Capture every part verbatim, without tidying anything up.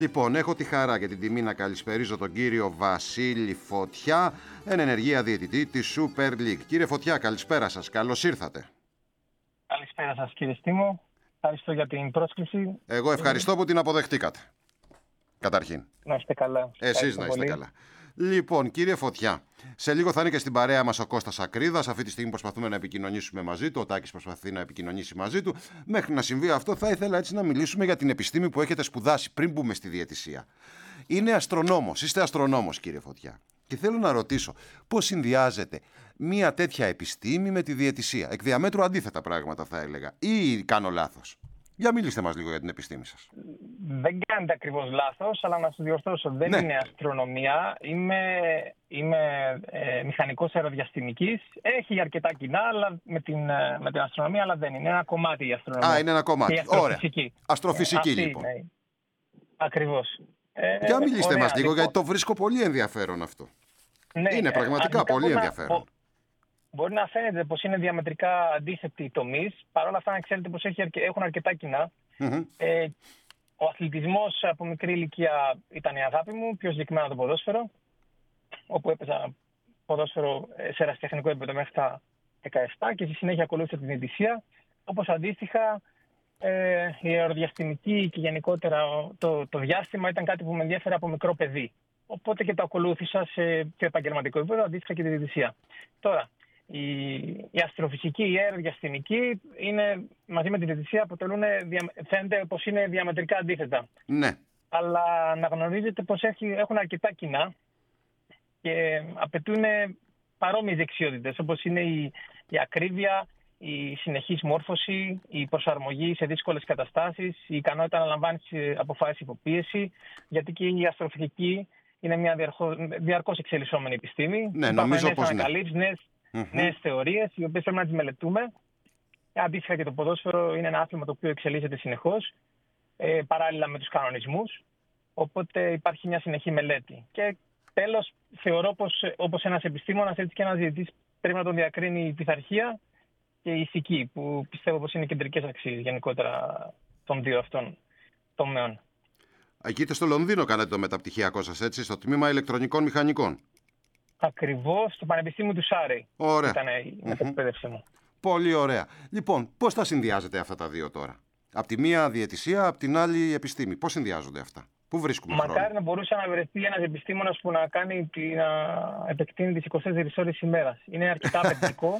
Λοιπόν, έχω τη χαρά και την τιμή να καλησπερίζω τον κύριο Βασίλη Φωτιά, εν ενεργεία διαιτητή της Super League. Κύριε Φωτιά, καλησπέρα σας. Καλώς ήρθατε. Καλησπέρα σας, κύριε Στίμο. Ευχαριστώ για την πρόσκληση. Εγώ ευχαριστώ που την αποδεχτήκατε. Καταρχήν. Να είστε καλά. Εσείς να είστε πολύ καλά. Λοιπόν, κύριε Φωτιά, σε λίγο θα είναι και στην παρέα μας ο Κώστας Ακρίδας. Αυτή τη στιγμή προσπαθούμε να επικοινωνήσουμε μαζί του. Ο Τάκης προσπαθεί να επικοινωνήσει μαζί του. Μέχρι να συμβεί αυτό, θα ήθελα έτσι να μιλήσουμε για την επιστήμη που έχετε σπουδάσει πριν μπούμε στη διαιτησία. Είναι αστρονόμος, είστε αστρονόμος, κύριε Φωτιά. Και θέλω να ρωτήσω, πώς συνδυάζεται μία τέτοια επιστήμη με τη διαιτησία? Εκ διαμέτρου αντίθετα πράγματα, θα έλεγα. Ή κάνω λάθος? Για μιλήστε μας λίγο για την επιστήμη σας. Δεν κάνετε ακριβώς λάθος, αλλά να σας διορθώσω. Δεν ναι. είναι αστρονομία. Είμαι, είμαι ε, μηχανικός αεροδιαστημικής. Έχει αρκετά κοινά αλλά με, την, με την αστρονομία, αλλά δεν είναι. Είναι ένα κομμάτι η αστρονομία. Α, είναι ένα κομμάτι. Αστροφυσική. Ωραία. Αστροφυσική, ε, λοιπόν. Ναι. Ακριβώς. Ε, για μιλήστε ωραία, μας λίγο, λοιπόν, γιατί το βρίσκω πολύ ενδιαφέρον αυτό. Ναι, είναι πραγματικά ε, πολύ ενδιαφέρον. Να... Μπορεί να φαίνεται πως είναι διαμετρικά αντίθετοι οι τομείς. Παρ' όλα αυτά, να ξέρετε πως έχουν αρκετά κοινά. Mm-hmm. Ε, ο αθλητισμός από μικρή ηλικία ήταν η αγάπη μου, πιο συγκεκριμένα το ποδόσφαιρο, όπου έπαιζα ποδόσφαιρο σε ερασιτεχνικό επίπεδο μέχρι τα δεκαεπτά και στη συνέχεια ακολούθησα την διαιτησία. Όπως αντίστοιχα, ε, η αεροδιαστημική και γενικότερα το, το διάστημα ήταν κάτι που με ενδιέφερε από μικρό παιδί. Οπότε και το ακολούθησα σε πιο επαγγελματικό επίπεδο, αντίστοιχα και τη διαιτησία. Τώρα, Η, η αστροφυσική, η αεροδιαστημική είναι, μαζί με τη διαιτησία αποτελούν, φαίνεται πως είναι διαμετρικά αντίθετα. Ναι. Αλλά να γνωρίζετε πως έχουν αρκετά κοινά και απαιτούν παρόμοιες δεξιότητες, όπως είναι η, η ακρίβεια, η συνεχής μόρφωση, η προσαρμογή σε δύσκολες καταστάσεις, η ικανότητα να λαμβάνεις αποφάσεις υποπίεση, γιατί και η αστροφυσική είναι μια διαρκώς εξελισσόμενη επιστήμη. Ναι, νομίζω πως ναι. Νέες Mm-hmm. νέες θεωρίες, οι οποίες πρέπει να τις μελετούμε. Αντίστοιχα και το ποδόσφαιρο είναι ένα άθλημα το οποίο εξελίσσεται συνεχώς, ε, παράλληλα με τους κανονισμούς. Οπότε υπάρχει μια συνεχή μελέτη. Και τέλος, θεωρώ πως όπως ένας επιστήμονας, έτσι και ένας διαιτητής πρέπει να τον διακρίνει η πειθαρχία και η ηθική, που πιστεύω πως είναι κεντρικές αξίες γενικότερα των δύο αυτών τομέων. Εκεί στο Λονδίνο κάνετε το μεταπτυχιακό σας, έτσι, στο τμήμα ηλεκτρονικών μηχανικών. Ακριβώς, στο Πανεπιστήμιο του Σάρεϊ. Ωραία. Ήταν η μεταπαίδευσή μου. Πολύ ωραία. Λοιπόν, πώς τα συνδυάζετε αυτά τα δύο τώρα? Απ' τη μία διαιτησία, απ' την άλλη η επιστήμη. Πώς συνδυάζονται αυτά? Πού βρίσκουμε Μακάρι χρόνο? να μπορούσε να βρεθεί ένας επιστήμονας που να, κάνει, να επεκτείνει τις είκοσι τέσσερις ώρες ημέρας. Είναι αρκετά απαιτητικό,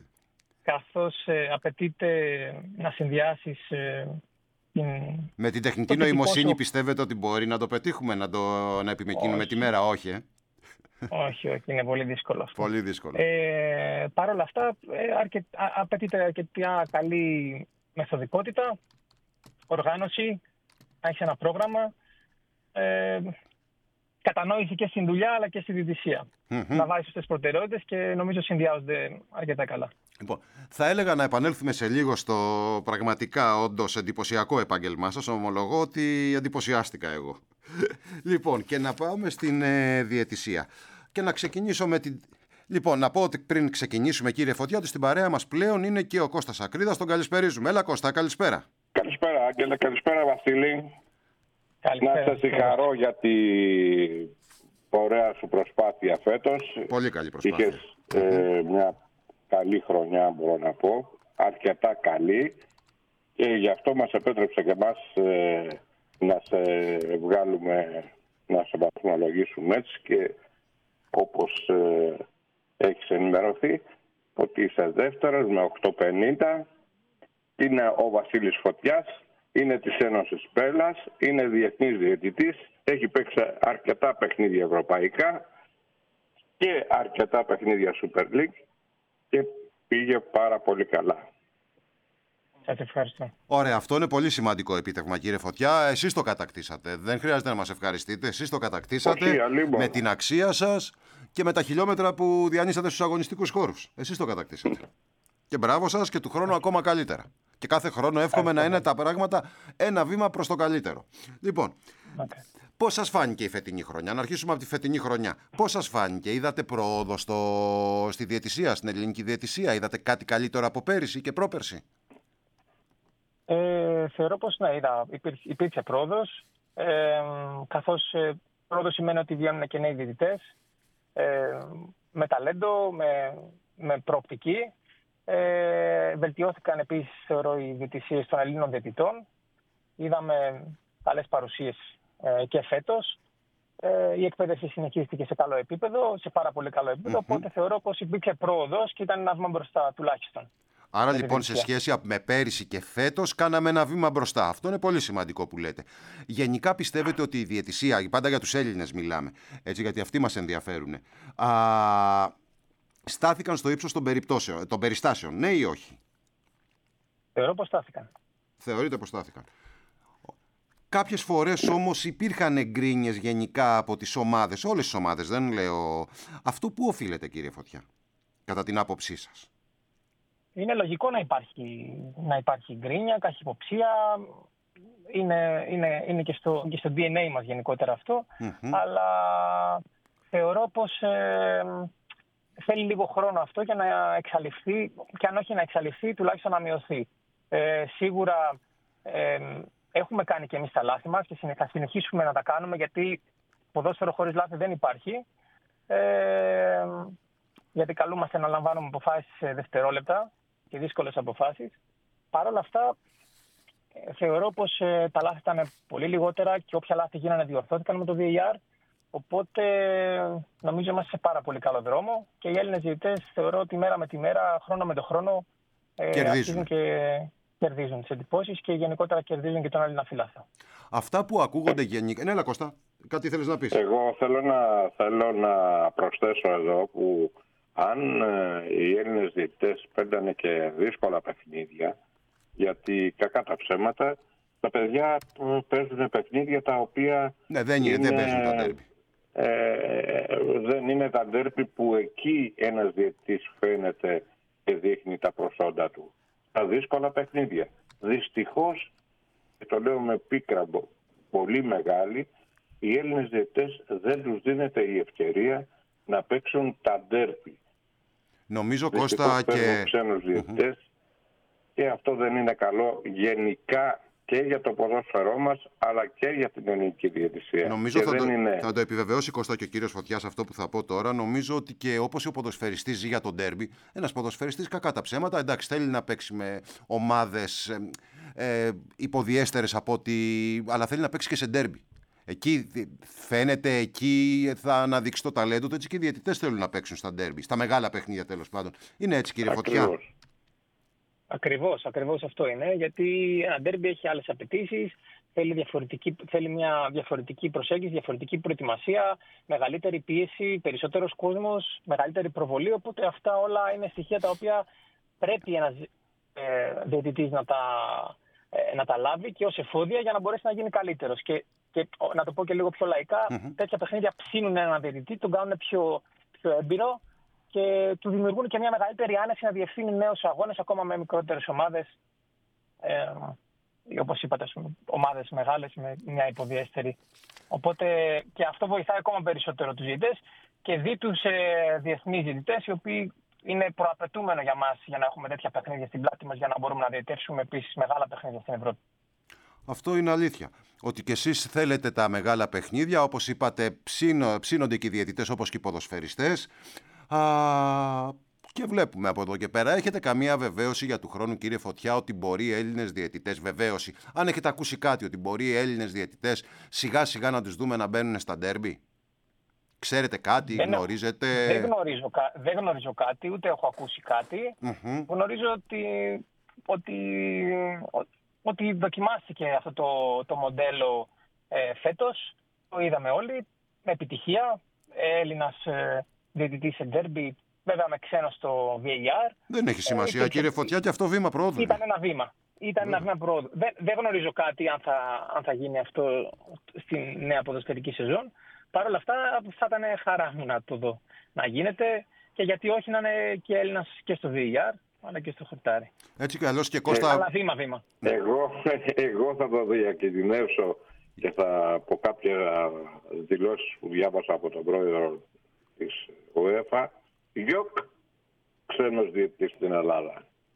καθώς ε, απαιτείται να συνδυάσεις ε, την... Με την τεχνητή νοημοσύνη πιστεύετε ότι μπορεί να το πετύχουμε, να, το, να επιμεκρύνουμε τη μέρα? Όχι, ε? όχι, όχι, είναι πολύ δύσκολο αυτό. Πολύ δύσκολο. Ε, Παρ' όλα αυτά, ε, αρκε, α, απαιτείται αρκετά καλή μεθοδικότητα, οργάνωση, να έχεις ένα πρόγραμμα, ε, κατανόηση και στην δουλειά αλλά και στη διαιτησία. Mm-hmm. Να βάζεις σωστές προτεραιότητες και νομίζω συνδυάζονται αρκετά καλά. Λοιπόν, θα έλεγα να επανέλθουμε σε λίγο στο πραγματικά όντως εντυπωσιακό επάγγελμά σας. Ομολογώ ότι εντυπωσιάστηκα εγώ. Λοιπόν, και να πάμε στην ε, διαιτησία. Και να ξεκινήσω με την... Λοιπόν, να πω ότι πριν ξεκινήσουμε, κύριε Φωτιά, ότι στην παρέα μας πλέον είναι και ο Κώστας Ακρίδας. Τον καλησπερίζουμε. Έλα, Κώστα, καλησπέρα. Καλησπέρα, Άγγελε. Καλησπέρα, Βασίλη. Καλησπέρα. Να σε συγχαρώ για την ωραία σου προσπάθεια φέτος. Πολύ καλή προσπάθεια. Είχες ε, μια καλή χρονιά, μπορώ να πω. Αρκετά καλή. Και γι' αυτό μας επέτρεψε και εμάς ε, να σε βγάλουμε, να σε βαθμολογήσουμε έτσι, και όπως ε, έχεις ενημερωθεί ότι είσαι δεύτερος με οκτώ πενήντα. Είναι ο Βασίλης Φωτιάς, είναι της Ένωσης Πέλας, είναι διεθνής διαιτητής, έχει παίξει αρκετά παιχνίδια ευρωπαϊκά και αρκετά παιχνίδια Super League και πήγε πάρα πολύ καλά. Σας ευχαριστώ. Ωραία, αυτό είναι πολύ σημαντικό επίτευγμα, κύριε Φωτιά. Εσείς το κατακτήσατε. Δεν χρειάζεται να μας ευχαριστείτε. Εσείς το κατακτήσατε. Όχι, με την αξία σας και με τα χιλιόμετρα που διανύσατε στους αγωνιστικούς χώρους. Εσείς το κατακτήσατε. Και μπράβο σας και του χρόνου ακόμα καλύτερα. Και κάθε χρόνο εύχομαι να είναι τα πράγματα ένα βήμα προς το καλύτερο. Λοιπόν, okay. Πώς σας φάνηκε η φετινή χρονιά? Να αρχίσουμε από τη φετινή χρονιά. Πώς σας φάνηκε? Είδατε πρόοδο στο... στη διαιτησία, στην ελληνική διαιτησία? Είδατε κάτι καλύτερο από πέρυσι και πρόπερσι? Ε, θεωρώ πως ναι, είδα, υπήρξε, υπήρξε πρόοδος. ε, καθώς ε, πρώτο σημαίνει ότι βγαίνουν και νέοι διαιτητές, ε, με ταλέντο, με, με προοπτική. Ε, βελτιώθηκαν επίσης, θεωρώ, οι διαιτησίες των Ελλήνων διαιτητών. Είδαμε καλές παρουσίες ε, και φέτος. Ε, η εκπαίδευση συνεχίστηκε σε καλό επίπεδο, σε πάρα πολύ καλό επίπεδο, mm-hmm. οπότε θεωρώ πως υπήρξε πρόοδος και ήταν ένα βήμα μπροστά τουλάχιστον. Άρα λοιπόν σε σχέση με πέρυσι και φέτος κάναμε ένα βήμα μπροστά. Αυτό είναι πολύ σημαντικό που λέτε. Γενικά πιστεύετε ότι η διαιτησία, πάντα για τους Έλληνες μιλάμε, έτσι, γιατί αυτοί μας ενδιαφέρουν, α, στάθηκαν στο ύψος των, των περιστάσεων, ναι ή όχι? Θεωρώ πως στάθηκαν. Θεωρείτε πως στάθηκαν. Κάποιες φορές όμως υπήρχαν εγκρίνειες γενικά από τις ομάδες, όλες τις ομάδες, δεν λέω. Αυτό πού οφείλεται, κύριε Φωτιά, κατά την άποψή σας? Είναι λογικό να υπάρχει, να υπάρχει γκρίνια, καχυποψία. Είναι, είναι, είναι και, στο, και στο ντι εν έι μας γενικότερα αυτό. Mm-hmm. Αλλά θεωρώ πως ε, θέλει λίγο χρόνο αυτό για να εξαλειφθεί, και αν όχι να εξαλειφθεί, τουλάχιστον να μειωθεί. Ε, σίγουρα ε, έχουμε κάνει και εμείς τα λάθη μας και θα συνεχίσουμε να τα κάνουμε, γιατί ποδόσφαιρο χωρίς λάθη δεν υπάρχει. Ε, γιατί καλούμαστε να λαμβάνουμε αποφάσεις σε δευτερόλεπτα και δύσκολες αποφάσεις. Παρ' όλα αυτά, θεωρώ πως ε, τα λάθη ήταν πολύ λιγότερα και όποια λάθη γίνανε διορθώθηκαν με το βι έι αρ. Οπότε νομίζω είμαστε σε πάρα πολύ καλό δρόμο και οι Έλληνες διαιτητές θεωρώ ότι μέρα με τη μέρα, χρόνο με το χρόνο, ε, αρχίζουν και κερδίζουν τις εντυπώσεις και γενικότερα κερδίζουν και τον Έλληνα φιλάθλο. Αυτά που ακούγονται γενικά... Ναι, έλα Κώστα, κάτι θέλεις να πεις? Εγώ θέλω να, θέλω να προσθέσω εδώ που αν ε, οι Έλληνες διαιτητές παίρνανε και δύσκολα παιχνίδια, γιατί κακά τα ψέματα, τα παιδιά παίζουν παιχνίδια τα οποία... Ναι, δεν, είναι, δεν παίζουν τα ντέρμπι. Ε, δεν είναι τα ντέρμπι που εκεί ένας διαιτητής φαίνεται και δείχνει τα προσόντα του. Τα δύσκολα παιχνίδια. Δυστυχώς, και το λέω με πίκρα πολύ μεγάλη, οι Έλληνες διαιτητές δεν τους δίνεται η ευκαιρία να παίξουν τα ντέρμπι. Νομίζω, Κώστα, και... ξένους διαιτητές mm-hmm. και αυτό δεν είναι καλό γενικά και για το ποδόσφαιρό μας, αλλά και για την ελληνική διαιτησία. Νομίζω θα, δεν το, είναι... θα το επιβεβαιώσει, Κώστα, και ο κύριος Φωτιάς αυτό που θα πω τώρα. Νομίζω ότι και όπως ο ποδοσφαιριστής ζει για τον ντέρμπι, ένας ποδοσφαιριστής, κακά τα ψέματα, εντάξει, θέλει να παίξει με ομάδες ε, ε, υποδιέστερες από ότι... αλλά θέλει να παίξει και σε ντέρμπι. Εκεί φαίνεται, εκεί θα αναδείξει το ταλέντο του, έτσι και οι διαιτητές θέλουν να παίξουν στα ντέρμπι, στα μεγάλα παιχνίδια τέλος πάντων. Είναι έτσι, κύριε Ακριβώς. Φωτιά? Ακριβώς, ακριβώς αυτό είναι, γιατί ένα ντέρμπι έχει άλλες απαιτήσεις, θέλει, διαφορετική, θέλει μια διαφορετική προσέγγιση, διαφορετική προετοιμασία, μεγαλύτερη πίεση, περισσότερος κόσμος, μεγαλύτερη προβολή, οπότε αυτά όλα είναι στοιχεία τα οποία πρέπει ένας ε, διαιτητής να τα, ε, να τα λάβει και ως εφόδια για να μπορέσει να γίνει καλύτερος. Και, και να το πω και λίγο πιο λαϊκά, mm-hmm. τέτοια παιχνίδια ψήνουν έναν διαιτητή, τον κάνουν πιο, πιο έμπειρο και του δημιουργούν και μια μεγαλύτερη άνεση να διευθύνει νέους αγώνες ακόμα με μικρότερες ομάδες, ε, όπως είπατε, ομάδες μεγάλες με μια υποδιέστερη. Οπότε και αυτό βοηθάει ακόμα περισσότερο τους διαιτητές και δει τους ε, διεθνείς διαιτητές, οι οποίοι είναι προαπαιτούμενο για μας για να έχουμε τέτοια παιχνίδια στην πλάτη μας, για να μπορούμε να διαιτεύσουμε επίσης μεγάλα παιχνίδια στην Ευρώπη. Αυτό είναι αλήθεια. Ότι και εσείς θέλετε τα μεγάλα παιχνίδια, όπως είπατε, ψήνω, ψήνονται και οι διαιτητές όπως και οι ποδοσφαιριστές. Α, και βλέπουμε από εδώ και πέρα. Έχετε καμία βεβαίωση για του χρόνου, κύριε Φωτιά, ότι μπορεί οι Έλληνες διαιτητές, βεβαίωση, αν έχετε ακούσει κάτι, ότι μπορεί οι Έλληνες διαιτητές σιγά σιγά να τους δούμε να μπαίνουν στα ντέρμπι? Ξέρετε κάτι, δεν, γνωρίζετε? Δεν γνωρίζω, δεν γνωρίζω κάτι, ούτε έχω ακούσει κάτι. Mm-hmm. Γνωρίζω ότι, ότι, ότι δοκιμάστηκε αυτό το, το μοντέλο ε, φέτος. Το είδαμε όλοι, με επιτυχία. Έλληνας ε, διαιτητής σε ντέρμπι, βέβαια με ξένο στο βι έι αρ. Δεν έχει σημασία, ε, κύριε Φωτιά, και αυτό βήμα πρόοδου. Ήταν ένα βήμα. Ήταν yeah. ένα βήμα πρόοδου. Δεν, δεν γνωρίζω κάτι αν θα, αν θα γίνει αυτό στη νέα ποδοσφαιρική σεζόν. Παρ' όλα αυτά θα ήταν χαρά μου να το δω να γίνεται, και γιατί όχι να είναι και Έλληνας και στο βι έι αρ, αλλά και στο χορτάρι. Έτσι κι αλλιώς και Κώστα... Αλλά βήμα-βήμα. Εγώ, εγώ θα το διακινδυνεύσω και θα πω κάποια δηλώσεις που διάβασα από τον πρόεδρο της UEFA. Γιοκ, ξένος διαιτητής στην Ελλάδα.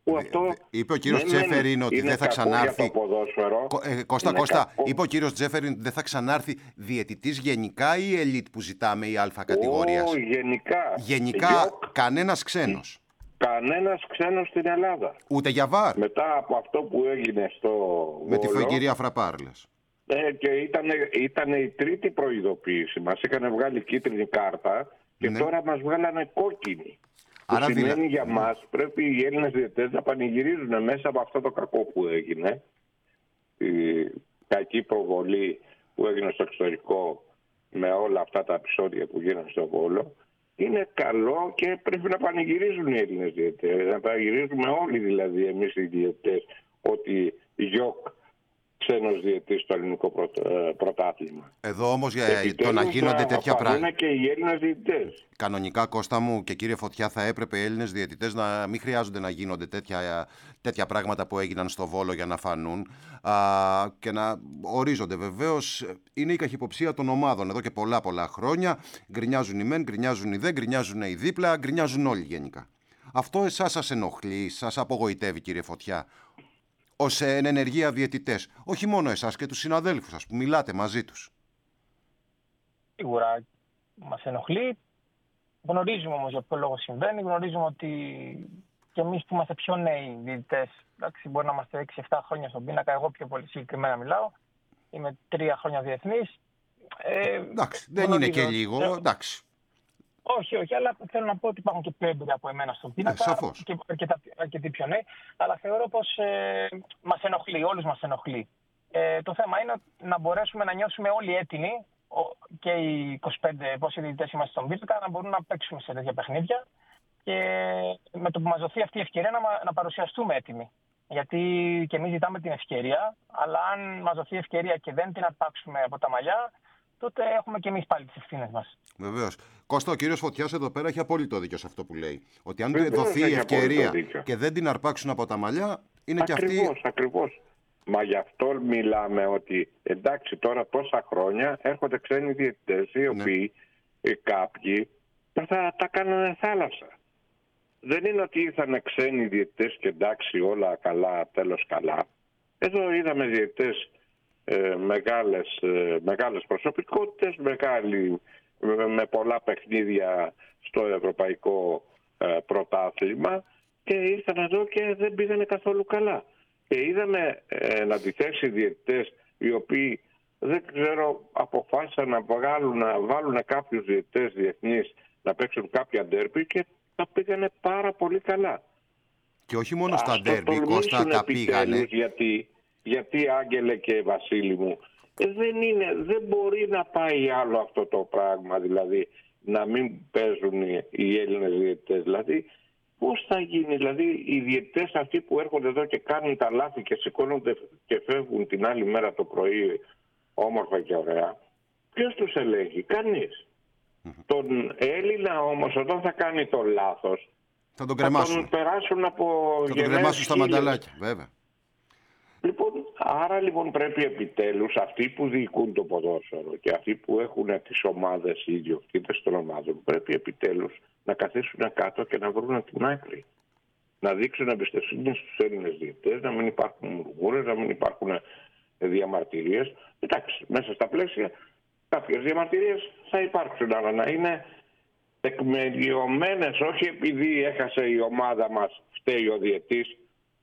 Που αυτό είπε ο κύριος Τζέφεριν ότι δεν θα ξανάρθει. Ε, Κώστα, Κώστα, κακό. είπε ο κύριος Τζέφεριν ότι δεν θα ξανάρθει διαιτητής γενικά ή ελίτ που ζητάμε ή αλφα κατηγορίας. Oh, γενικά. Γενικά, Γιοκ, κανένας ξένος. Κανένας ξένος στην Ελλάδα. Ούτε για βάρ. Μετά από αυτό που έγινε στο με Βόλο, τη κυρία Φραπάρλες. Ε, και ήταν, ήταν η τρίτη προειδοποίηση. Μας είχαν βγάλει κίτρινη κάρτα και ναι. τώρα μας βγάλανε κόκκινη. Άρα, που σημαίνει δηλα... για μας πρέπει οι Έλληνες διαιτητές να πανηγυρίζουν μέσα από αυτό το κακό που έγινε. Η κακή προβολή που έγινε στο εξωτερικό με όλα αυτά τα επεισόδια που γίνανε στο Βόλο. Είναι καλό και πρέπει να πανηγυρίζουν οι Έλληνες διαιτητές. Να πανηγυρίζουμε όλοι δηλαδή εμείς οι διαιτητές ότι Γιοκ ξένος διαιτητής στο ελληνικό πρωτάθλημα. Εδώ όμως για το να γίνονται τέτοια πράγματα. Και οι Έλληνες διαιτητές. Κανονικά, Κώστα μου και κύριε Φωτιά, θα έπρεπε οι Έλληνες διαιτητές να μην χρειάζονται να γίνονται τέτοια, τέτοια πράγματα που έγιναν στο Βόλο για να φανούν α, και να ορίζονται. Βεβαίως είναι η καχυποψία των ομάδων εδώ και πολλά πολλά χρόνια. Γκρινιάζουν οι μεν, γκρινιάζουν οι δε, γκρινιάζουν οι δίπλα, γκρινιάζουν όλοι γενικά. Αυτό εσάς σας ενοχλεί, σας απογοητεύει, κύριε Φωτιά, ως εν ενεργεία διαιτητές? Όχι μόνο εσάς και τους συναδέλφους σας που μιλάτε μαζί τους. Σίγουρα μας ενοχλεί. Γνωρίζουμε όμως για ποιο λόγο συμβαίνει. Γνωρίζουμε ότι και εμείς που είμαστε πιο νέοι διαιτητές, εντάξει, μπορεί να είμαστε έξι εφτά χρόνια στον πίνακα, εγώ πιο πολύ συγκεκριμένα μιλάω, είμαι τρία χρόνια διεθνής. Ε, εντάξει, δεν είναι και λίγο, ε, εντάξει. Όχι, όχι, αλλά θέλω να πω ότι υπάρχουν και πιο έμπειροι από εμένα στον πίνακα ε, και αρκετά, αρκετοί πιο νέοι, αλλά θεωρώ πως ε, μας ενοχλεί, όλους μας ενοχλεί. Ε, το θέμα είναι να μπορέσουμε να νιώσουμε όλοι έτοιμοι, και οι είκοσι πέντε πόσοι διαιτητές είμαστε στον πίνακα, να μπορούμε να παίξουμε σε τέτοια παιχνίδια και με το που μας δοθεί αυτή η ευκαιρία να, να παρουσιαστούμε έτοιμοι. Γιατί και εμείς ζητάμε την ευκαιρία, αλλά αν μας δοθεί ευκαιρία και δεν την αρπάξουμε από τα μαλλιά, τότε έχουμε και εμείς πάλι τις ευθύνες μας. Βεβαίως. Κώστα, ο κύριος Φωτιάς εδώ πέρα έχει απόλυτο δίκιο σε αυτό που λέει. Ότι αν Βεβαίως δοθεί η ευκαιρία και δεν την αρπάξουν από τα μαλλιά, είναι ακριβώς, και αυτοί. Ακριβώς. Μα γι' αυτό μιλάμε ότι εντάξει τώρα τόσα χρόνια έρχονται ξένοι διαιτητές οι οποίοι ναι. κάποιοι θα τα κάνανε θάλασσα. Δεν είναι ότι ήρθαν ξένοι διαιτητές και εντάξει όλα καλά, τέλος καλά. Εδώ είδαμε διαιτητές ε, μεγάλες, ε, μεγάλες προσωπικότητες, μεγάλοι, με πολλά παιχνίδια στο ευρωπαϊκό ε, πρωτάθλημα και ήρθαν εδώ και δεν πήγανε καθόλου καλά. Και είδαμε ε, να αντιθέσει διαιτητές οι οποίοι δεν ξέρω αποφάσισαν να, βγάλουν, να βάλουν κάποιους διαιτητές διεθνείς να παίξουν κάποια ντέρμπι και τα πήγανε πάρα πολύ καλά. Και όχι μόνο στα ντέρμπι, Κώστα, τα πήγανε. Γιατί, γιατί Άγγελε και Βασίλη μου, ε, δεν, είναι, δεν μπορεί να πάει άλλο αυτό το πράγμα, δηλαδή να μην παίζουν οι, οι Έλληνες διαιτητές. Δηλαδή, πώς θα γίνει, δηλαδή οι διαιτητές αυτοί που έρχονται εδώ και κάνουν τα λάθη και σηκώνονται και φεύγουν την άλλη μέρα το πρωί όμορφα και ωραία, ποιος τους ελέγχει? Κανείς. Mm-hmm. Τον Έλληνα όμως όταν θα κάνει το λάθος θα τον κρεμάσουν. Θα τον περάσουν από θα τον κρεμάσουν στα μανταλάκια, βέβαια. Λοιπόν, άρα λοιπόν πρέπει επιτέλους αυτοί που διοικούν το ποδόσφαιρο και αυτοί που έχουν τις ομάδες, οι ιδιοκτήτες των ομάδων, πρέπει επιτέλους να καθίσουν κάτω και να βρουν την άκρη. Να δείξουν εμπιστοσύνη στους Έλληνες διαιτητές, να μην υπάρχουν μουρμούρες, να μην υπάρχουν διαμαρτυρίες. Εντάξει, μέσα στα πλαίσια κάποιες διαμαρτυρίες θα υπάρξουν, αλλά να είναι τεκμηριωμένες, όχι επειδή έχασε η ομάδα μας, φταίει ο διαιτής,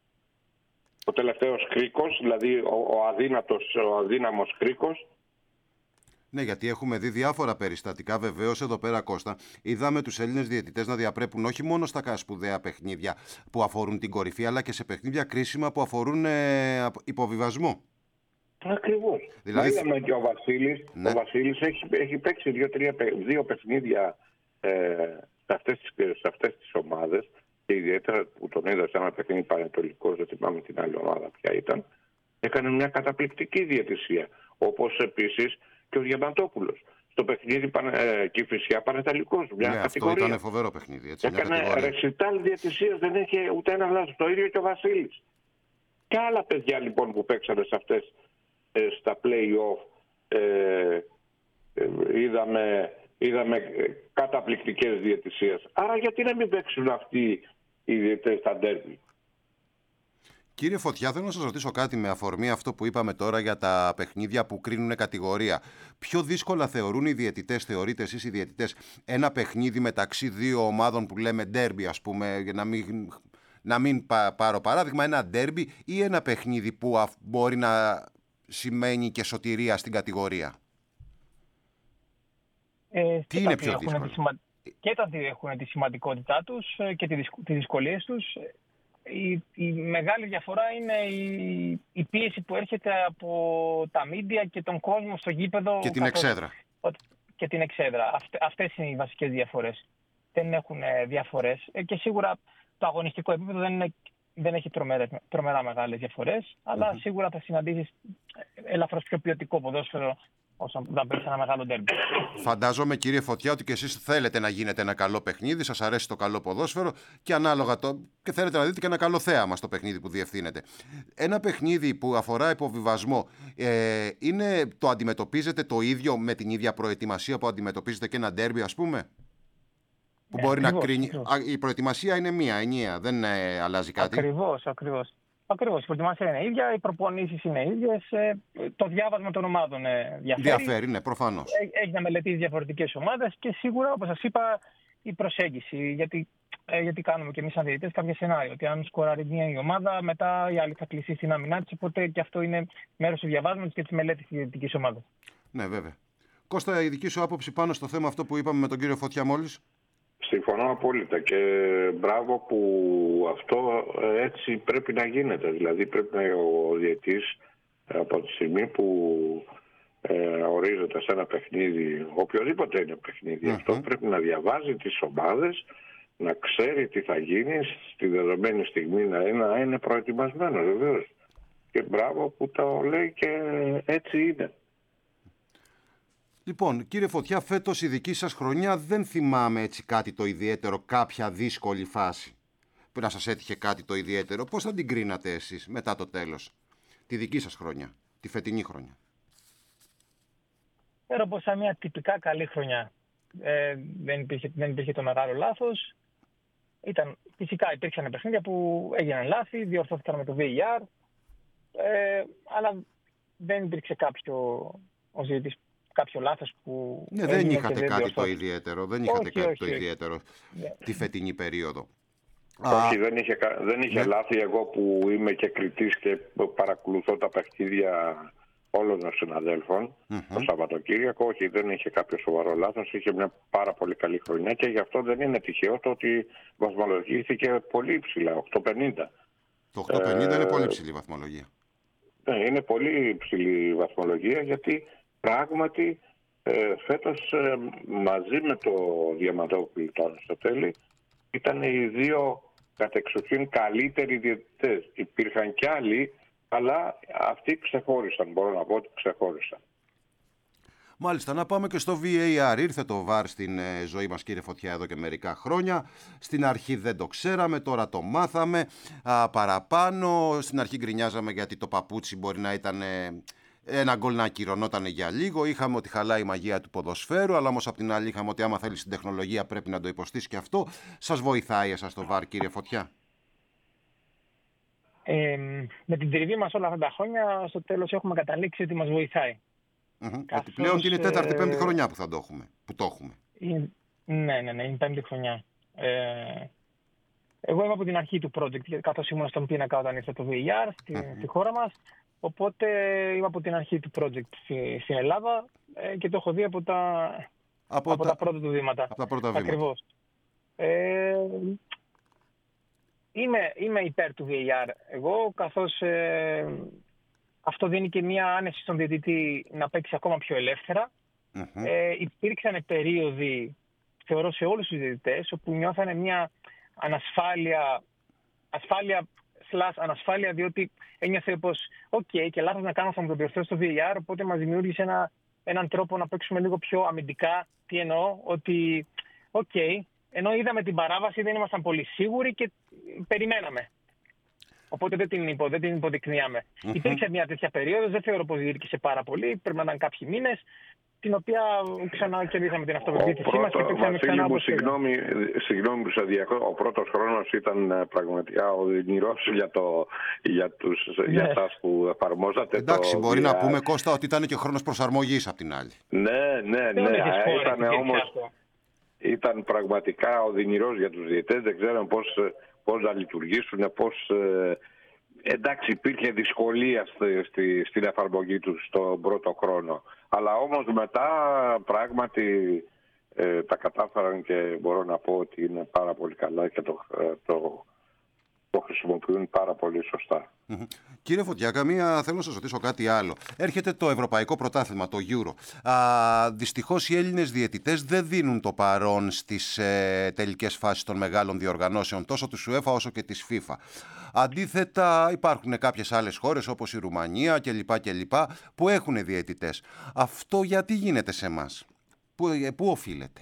ο τελευταίος κρίκος, δηλαδή ο, ο, αδύνατος, ο αδύναμος κρίκος. Ναι, γιατί έχουμε δει διάφορα περιστατικά, βεβαίως εδώ πέρα, Κώστα. Είδαμε τους Έλληνες διαιτητές να διαπρέπουν όχι μόνο στα σπουδαία παιχνίδια που αφορούν την κορυφή, αλλά και σε παιχνίδια κρίσιμα που αφορούν ε, υποβιβασμό. Ακριβώς. Δηλαδή... Είδαμε και ο Βασίλης, ναι. ο Βασίλης έχει, έχει παίξει δύο-τρία δύο παιχνίδια ε, σε, αυτές τις, σε αυτές τις ομάδες και ιδιαίτερα που τον είδα σε ένα παιχνίδι Πανετολικός, δεν θυμάμαι την άλλη ομάδα ποια ήταν, έκανε μια καταπληκτική διαιτησία. Όπως επίσης και ο Διαμαντόπουλος. Στο παιχνίδι ε, Κηφισιά Πανετολικός, μια ναι, κατηγορία. Αυτό ήταν φοβερό παιχνίδι. Έτσι, έκανε ρεσιτάλ διαιτησίας, δεν είχε ούτε ένα λάθος. Το ίδιο και ο Βασίλης. Και άλλα παιδιά λοιπόν που παίξανε σε αυτές ε, στα play-off ε, ε, είδαμε, είδαμε καταπληκτικές διαιτησίες. Άρα γιατί να μην παίξουν αυτοί οι διαιτητές στα ντέρμπι? Κύριε Φωτιά, θέλω να σας ρωτήσω κάτι με αφορμή αυτό που είπαμε τώρα για τα παιχνίδια που κρίνουν κατηγορία. Πιο δύσκολα θεωρούν οι διαιτητές, θεωρείτε εσείς οι διαιτητές, ένα παιχνίδι μεταξύ δύο ομάδων που λέμε ντέρμπι, ας πούμε, για να μην, να μην πάρω παράδειγμα, ένα ντέρμπι, ή ένα παιχνίδι που μπορεί να σημαίνει και σωτηρία στην κατηγορία? Ε, Τι είναι πιο δύσκολο? Σημα... Και τα δύο έχουν τη σημαντικότητά τους και τις δυσκολίες τους. Η, η μεγάλη διαφορά είναι η, η πίεση που έρχεται από τα μίντια και τον κόσμο στο γήπεδο. Και την καθώς, εξέδρα. Και την εξέδρα. Αυτ, αυτές είναι οι βασικές διαφορές. Δεν έχουν διαφορές. Και σίγουρα το αγωνιστικό επίπεδο δεν, είναι, δεν έχει τρομερά, τρομερά μεγάλες διαφορές. Αλλά mm-hmm. σίγουρα θα συναντήσεις ελαφρώς πιο ποιοτικό ποδόσφαιρο όσο θα παίξει ένα μεγάλο ντέρμπι. Φαντάζομαι, κύριε Φωτιά, ότι και εσείς θέλετε να γίνετε ένα καλό παιχνίδι, σας αρέσει το καλό ποδόσφαιρο και ανάλογα το. Και θέλετε να δείτε και ένα καλό θέαμα στο παιχνίδι που διευθύνετε. Ένα παιχνίδι που αφορά υποβιβασμό, ε, είναι, το αντιμετωπίζετε το ίδιο με την ίδια προετοιμασία που αντιμετωπίζετε και ένα ντέρμπι, ας πούμε? Που ε, μπορεί ακριβώς, να κρίνει. Ακριβώς. Η προετοιμασία είναι μία, ενιαία, δεν ε, αλλάζει κάτι. Ακριβώς, ακριβώς. Ακριβώς. Η προετοιμασία είναι ίδια, οι προπονήσεις είναι ίδιες, το διάβασμα των ομάδων διαφέρει. Διαφέρει, ναι, προφανώς. Έχει να μελετήσει διαφορετικές ομάδες και σίγουρα, όπως σας είπα, η προσέγγιση. Γιατί, γιατί κάνουμε και εμείς σαν διαιτητές κάποια σενάρια. Ότι αν σκοράρει μία η ομάδα, μετά η άλλη θα κλείσει στην άμυνά της. Οπότε και αυτό είναι μέρος του διαβάσματος και της μελέτης της διαιτητικής ομάδας. Ναι, βέβαια. Κώστα, η δική σου άποψη πάνω στο θέμα αυτό που είπαμε με τον κύριο Φωτιά μόλις? Συμφωνώ απόλυτα και μπράβο που αυτό έτσι πρέπει να γίνεται. Δηλαδή πρέπει να ο διαιτής από τη στιγμή που ε, ορίζεται σε ένα παιχνίδι, οποιοδήποτε είναι παιχνίδι, mm-hmm. αυτό πρέπει να διαβάζει τις ομάδες, να ξέρει τι θα γίνει στη δεδομένη στιγμή, να είναι, να είναι προετοιμασμένο βεβαίως. Και μπράβο που το λέει και έτσι είναι. Λοιπόν, κύριε Φωτιά, φέτος η δική σας χρονιά δεν θυμάμαι έτσι κάτι το ιδιαίτερο, κάποια δύσκολη φάση που να σας έτυχε κάτι το ιδιαίτερο. Πώς θα την κρίνατε εσείς μετά το τέλος, τη δική σας χρονιά, τη φετινή χρονιά? Πέρα από σαν μια τυπικά καλή χρονιά. Ε, δεν, υπήρχε, δεν υπήρχε το μεγάλο λάθος. Ήταν, φυσικά υπήρξαν παιχνίδια που έγιναν λάθη, διορθώθηκαν με το βι έι αρ, ε, αλλά δεν υπήρξε κάποιο ο ζήτης, κάποιο λάθος που... Ναι, δεν είχατε δεν κάτι το ιδιαίτερο, δεν είχατε όχι, κάτι όχι, το όχι. ιδιαίτερο yeah. τη φετινή περίοδο. Όχι, δεν είχε, δεν είχε ναι. λάθη. Εγώ που είμαι και κριτής και παρακολουθώ τα παιχνίδια όλων των συναδέλφων mm-hmm. το Σαββατοκύριακο, όχι, δεν είχε κάποιο σοβαρό λάθος. Είχε μια πάρα πολύ καλή χρονιά και γι' αυτό δεν είναι τυχαίο το ότι βαθμολογήθηκε πολύ υψηλά, οκτακόσια πενήντα. Το οκτακόσια πενήντα ε, είναι πολύ υψηλή βαθμολογία. Ναι, είναι πολύ υψηλή βαθμολογία γιατί πράγματι ε, φέτος ε, μαζί με το Διαμαντόπουλο τον στο τέλει ήταν οι δύο κατεξοχήν καλύτεροι διαιτητές. Υπήρχαν κι άλλοι, αλλά αυτοί ξεχώρισαν, μπορώ να πω ότι ξεχώρισαν. Μάλιστα, να πάμε και στο βι έι αρ. Ήρθε το βαρ στην ε, ζωή μας, κύριε Φωτιά, εδώ και μερικά χρόνια. Στην αρχή δεν το ξέραμε, τώρα το μάθαμε α, παραπάνω. Στην αρχή γκρινιάζαμε γιατί το παπούτσι μπορεί να ήταν... Ε, ένα γκολ να ακυρωνόταν για λίγο. Είχαμε ότι χαλάει η μαγεία του ποδοσφαίρου, αλλά όμως απ' την άλλη είχαμε ότι άμα θέλεις την τεχνολογία πρέπει να το υποστείς και αυτό. Σας βοηθάει εσάς το βαρ, κύριε Φωτιά? Ε, με την τριβή μας όλα αυτά τα χρόνια, στο τέλος έχουμε καταλήξει ότι μας βοηθάει. Mm-hmm. Καθώς, ότι πλέον είναι η τέταρτη, πέμπτη χρονιά που θα το έχουμε. Που το έχουμε. Είναι, ναι, ναι, ναι, είναι η πέμπτη χρονιά. Ε, εγώ είμαι από την αρχή του project, καθώς ήμουν στον πίνακα όταν ήρθε το βι έι αρ στη, mm-hmm. στη χώρα μας. Οπότε είμαι από την αρχή του project στη, στην Ελλάδα ε, και το έχω δει από τα, από από τα, τα πρώτα του βήματα. Από τα πρώτα βήματα. Ακριβώς. Ε, είμαι, είμαι υπέρ του βι έι αρ εγώ, καθώς ε, αυτό δίνει και μια άνεση στον διαιτητή να παίξει ακόμα πιο ελεύθερα. Mm-hmm. Ε, υπήρξαν περίοδοι, θεωρώ, σε όλους τους διαιτητές, όπου νιώθανε μια ανασφάλεια, ασφάλεια slash ανασφάλεια, διότι ένιωθε πως οκ, okay, και λάθος να κάνω θα μου το διορθώσει στο βι έι αρ, οπότε μας δημιούργησε ένα, έναν τρόπο να παίξουμε λίγο πιο αμυντικά. Τι εννοώ, ότι οκ, okay, ενώ είδαμε την παράβαση δεν ήμασταν πολύ σίγουροι και περιμέναμε. Οπότε δεν την, υπο, δεν την υποδεικνύαμε. Mm-hmm. Υπήρξε μια τέτοια περίοδος, δεν θεωρώ πως διήρκησε πάρα πολύ, πρέπει να ήταν κάποιοι μήνες. την οποία ξανακερδίσαμε την αυτοπεποίθησή μας και πήγαμε ξανά από συγγνώμη, συγγνώμη που σας διακόπτω. Ο πρώτος χρόνος ήταν πραγματικά οδυνηρός για, το, για, τους, ναι. για σας που εφαρμόζατε. Εντάξει, το μπορεί βι αρ. να πούμε, Κώστα, ότι ήταν και χρόνος προσαρμογής απ' την άλλη. Ναι, ναι, ναι. Ήταν όμως, ήταν πραγματικά οδυνηρός για τους διαιτές. Δεν ξέραν πώς, πώς να λειτουργήσουν, πώς... Εντάξει, υπήρχε δυσκολία στη, στη, στην εφαρμογή του στον πρώτο χρόνο. Αλλά όμως μετά πράγματι ε, τα κατάφεραν και μπορώ να πω ότι είναι πάρα πολύ καλά και το, το, το χρησιμοποιούν πάρα πολύ σωστά. Mm-hmm. Κύριε Φωτιά, καμία, θέλω να σας ρωτήσω κάτι άλλο. Έρχεται το Ευρωπαϊκό Πρωτάθλημα, το Euro. Α, δυστυχώς οι Έλληνες διαιτητές δεν δίνουν το παρόν στις ε, τελικές φάσεις των μεγάλων διοργανώσεων, τόσο της UEFA όσο και της FIFA. Αντίθετα, υπάρχουν κάποιες άλλες χώρες όπως η Ρουμανία κλπ. κλπ. Που έχουν διαιτητές. Αυτό γιατί γίνεται σε εμάς? Πού, πού οφείλεται?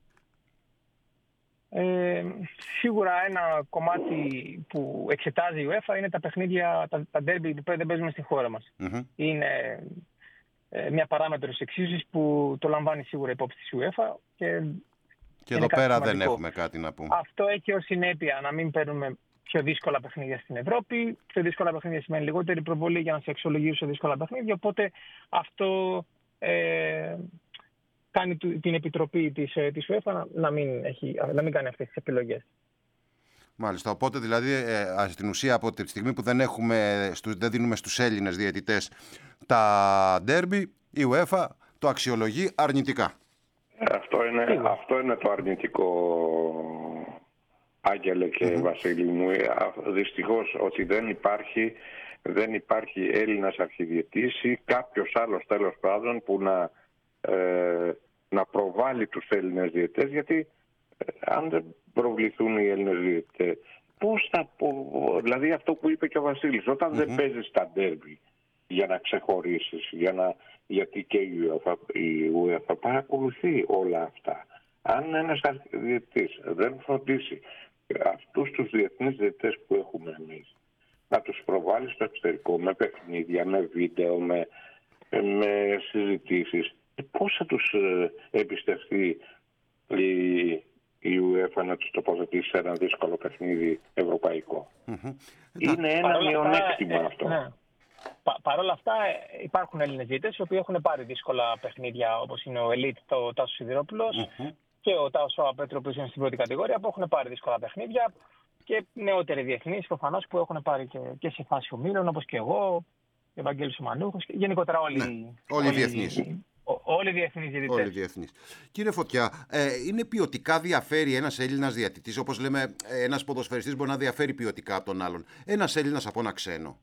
Ε, σίγουρα ένα κομμάτι που εξετάζει η UEFA είναι τα παιχνίδια, τα, τα ντέρμπι που δεν παίζουμε στη χώρα μας. Mm-hmm. Είναι ε, μια παράμετρος εξίσωσης που το λαμβάνει σίγουρα υπόψη της UEFA. Και, και εδώ πέρα δεν έχουμε κάτι να πούμε. Αυτό έχει ως συνέπεια να μην παίρνουμε πιο δύσκολα παιχνίδια στην Ευρώπη. Πιο δύσκολα παιχνίδια σημαίνει λιγότερη προβολή για να σε εξολογήσουν σε δύσκολα παιχνίδια. Οπότε αυτό ε, κάνει την επιτροπή της, της UEFA να, να, μην έχει, να μην κάνει αυτές τις επιλογές. Μάλιστα. Οπότε δηλαδή ε, στην ουσία από τη στιγμή που δεν, έχουμε, δεν δίνουμε στους Έλληνες διαιτητές τα ντέρμπι, η UEFA το αξιολογεί αρνητικά. Αυτό είναι, αυτό είναι το αρνητικό, Άγγελε και mm-hmm. Βασίλη μου. Δυστυχώς ότι δεν υπάρχει, δεν υπάρχει Έλληνας αρχιδιετής ή κάποιος άλλος τέλος πάντων που να, ε, να προβάλλει τους Έλληνες διαιτητές, γιατί ε, αν δεν προβληθούν οι Έλληνες διαιτητές, πώς θα πω, δηλαδή αυτό που είπε και ο Βασίλης, όταν mm-hmm. δεν παίζεις τα ντέρμπι για να ξεχωρίσεις, για να, γιατί και η UEFA, η UEFA παρακολουθεί όλα αυτά. Αν ένας διαιτητής δεν φροντίσει αυτούς τους διεθνείς διαιτητές που έχουμε εμείς να τους προβάλλει στο εξωτερικό με παιχνίδια, με βίντεο, με, με συζητήσεις, πώς θα τους εμπιστευτεί η, η UEFA να τους τοποθετήσει σε ένα δύσκολο παιχνίδι ευρωπαϊκό? Mm-hmm. Είναι ένα μειονέκτημα ε, αυτό. Ναι. Πα, Παρ' όλα αυτά υπάρχουν Έλληνες διαιτητές οι οποίοι έχουν πάρει δύσκολα παιχνίδια, όπως είναι ο Ελίτ, το Τάσος Σιδηρόπουλος mm-hmm. και ο Τάσος Απέτρο που είναι στην πρώτη κατηγορία, που έχουν πάρει δύσκολα παιχνίδια, και νεότεροι διεθνείς προφανώς που έχουν πάρει και, και σε φάση ομίλων, όπως και εγώ, ο Ευαγγέλης Μανούχος, και γενικότερα όλοι, ναι, όλοι, όλοι οι διεθνείς. Όλοι οι διεθνείς διαιτητές. Όλοι οι διεθνείς. Κύριε Φωτιά, ε, είναι ποιοτικά διαφέρει ένας Έλληνας διαιτητής? Όπως λέμε, ένας ποδοσφαιριστής μπορεί να διαφέρει ποιοτικά από τον άλλον. Ένας Έλληνας από ένα ξένο.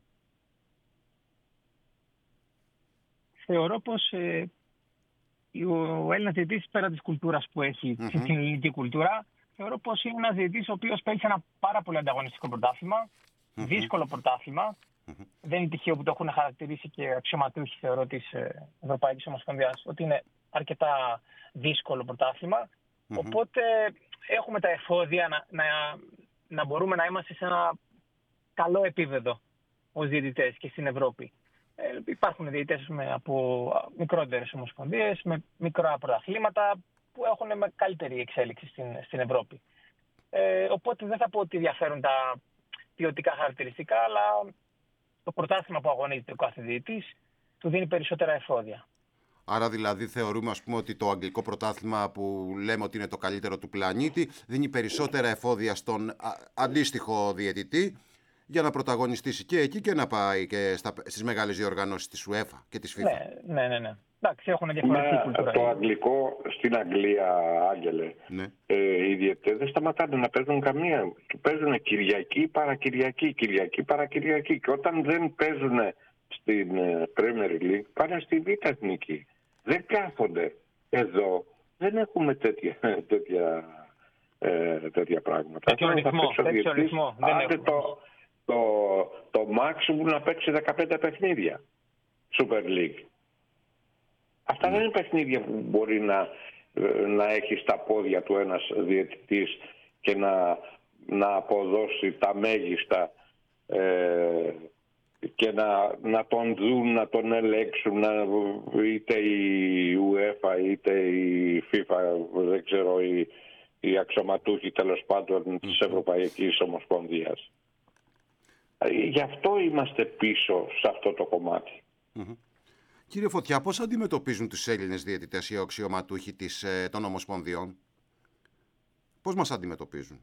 Θεωρώ πως ε, ο Έλληνας διαιτητής, πέρα της κουλτούρας που έχει, mm-hmm. στην ελληνική κουλτούρα, θεωρώ πως είναι ένας διαιτητής ο οποίος παίζει ένα πάρα πολύ ανταγωνιστικό πρωτάθλημα, mm-hmm. δύσκολο πρωτάθλημα. Mm-hmm. Δεν είναι τυχαίο που το έχουν χαρακτηρίσει και αξιωματούχοι, θεωρώ, της Ευρωπαϊκής Ομοσπονδίας, ότι είναι αρκετά δύσκολο πρωτάθλημα. Mm-hmm. Οπότε έχουμε τα εφόδια να, να, να μπορούμε να είμαστε σε ένα καλό επίπεδο ως διαιτητές και στην Ευρώπη. Ε, υπάρχουν διαιτητές από μικρότερες ομοσπονδίες, με μικρά πρωταθλήματα, που έχουν με καλύτερη εξέλιξη στην, στην Ευρώπη. Ε, οπότε δεν θα πω ότι διαφέρουν τα ποιοτικά χαρακτηριστικά, αλλά το πρωτάθλημα που αγωνίζεται ο κάθε διαιτητής του δίνει περισσότερα εφόδια. Άρα δηλαδή θεωρούμε, ας πούμε, ότι το αγγλικό πρωτάθλημα που λέμε ότι είναι το καλύτερο του πλανήτη δίνει περισσότερα εφόδια στον α, αντίστοιχο διαιτητή για να πρωταγωνιστήσει και εκεί και να πάει και στα, στις μεγάλες διοργανώσεις της UEFA και της FIFA. Ναι, ναι, ναι. ναι. Εντάξει, έχουν διαφορετική κουλτούρα. Το αγγλικό στην Αγγλία, Άγγελε, ναι. ε, οι διαιτητές δεν σταματάνε να παίζουν καμία. Του παίζουν Κυριακή παρακυριακή, Κυριακή παρακυριακή. Και όταν δεν παίζουν στην Premier League, πάνε στη Β' Εθνική. Δεν κάθονται. Εδώ δεν έχουμε τέτοια, τέτοια, ε, τέτοια πράγματα. Τέτοιο ρυθμό. Τέτοιο ρυθμό. Άντε το, το, το maximum να παίξει δεκαπέντε παιχνίδια. Super League. Αυτά δεν είναι παιχνίδια που μπορεί να, να έχει στα πόδια του ένας διαιτητής και να, να αποδώσει τα μέγιστα ε, και να, να τον δουν, να τον ελέγξουν, να, είτε η UEFA είτε η FIFA, δεν ξέρω, οι, οι αξιωματούχοι τέλος πάντων mm. της Ευρωπαϊκής Ομοσπονδίας. Γι' αυτό είμαστε πίσω σε αυτό το κομμάτι. Mm-hmm. Κύριε Φωτιά, πώς αντιμετωπίζουν τους Έλληνες διαιτητές οι αξιωματούχοι της, των Ομοσπονδιών? Πώς μας αντιμετωπίζουν?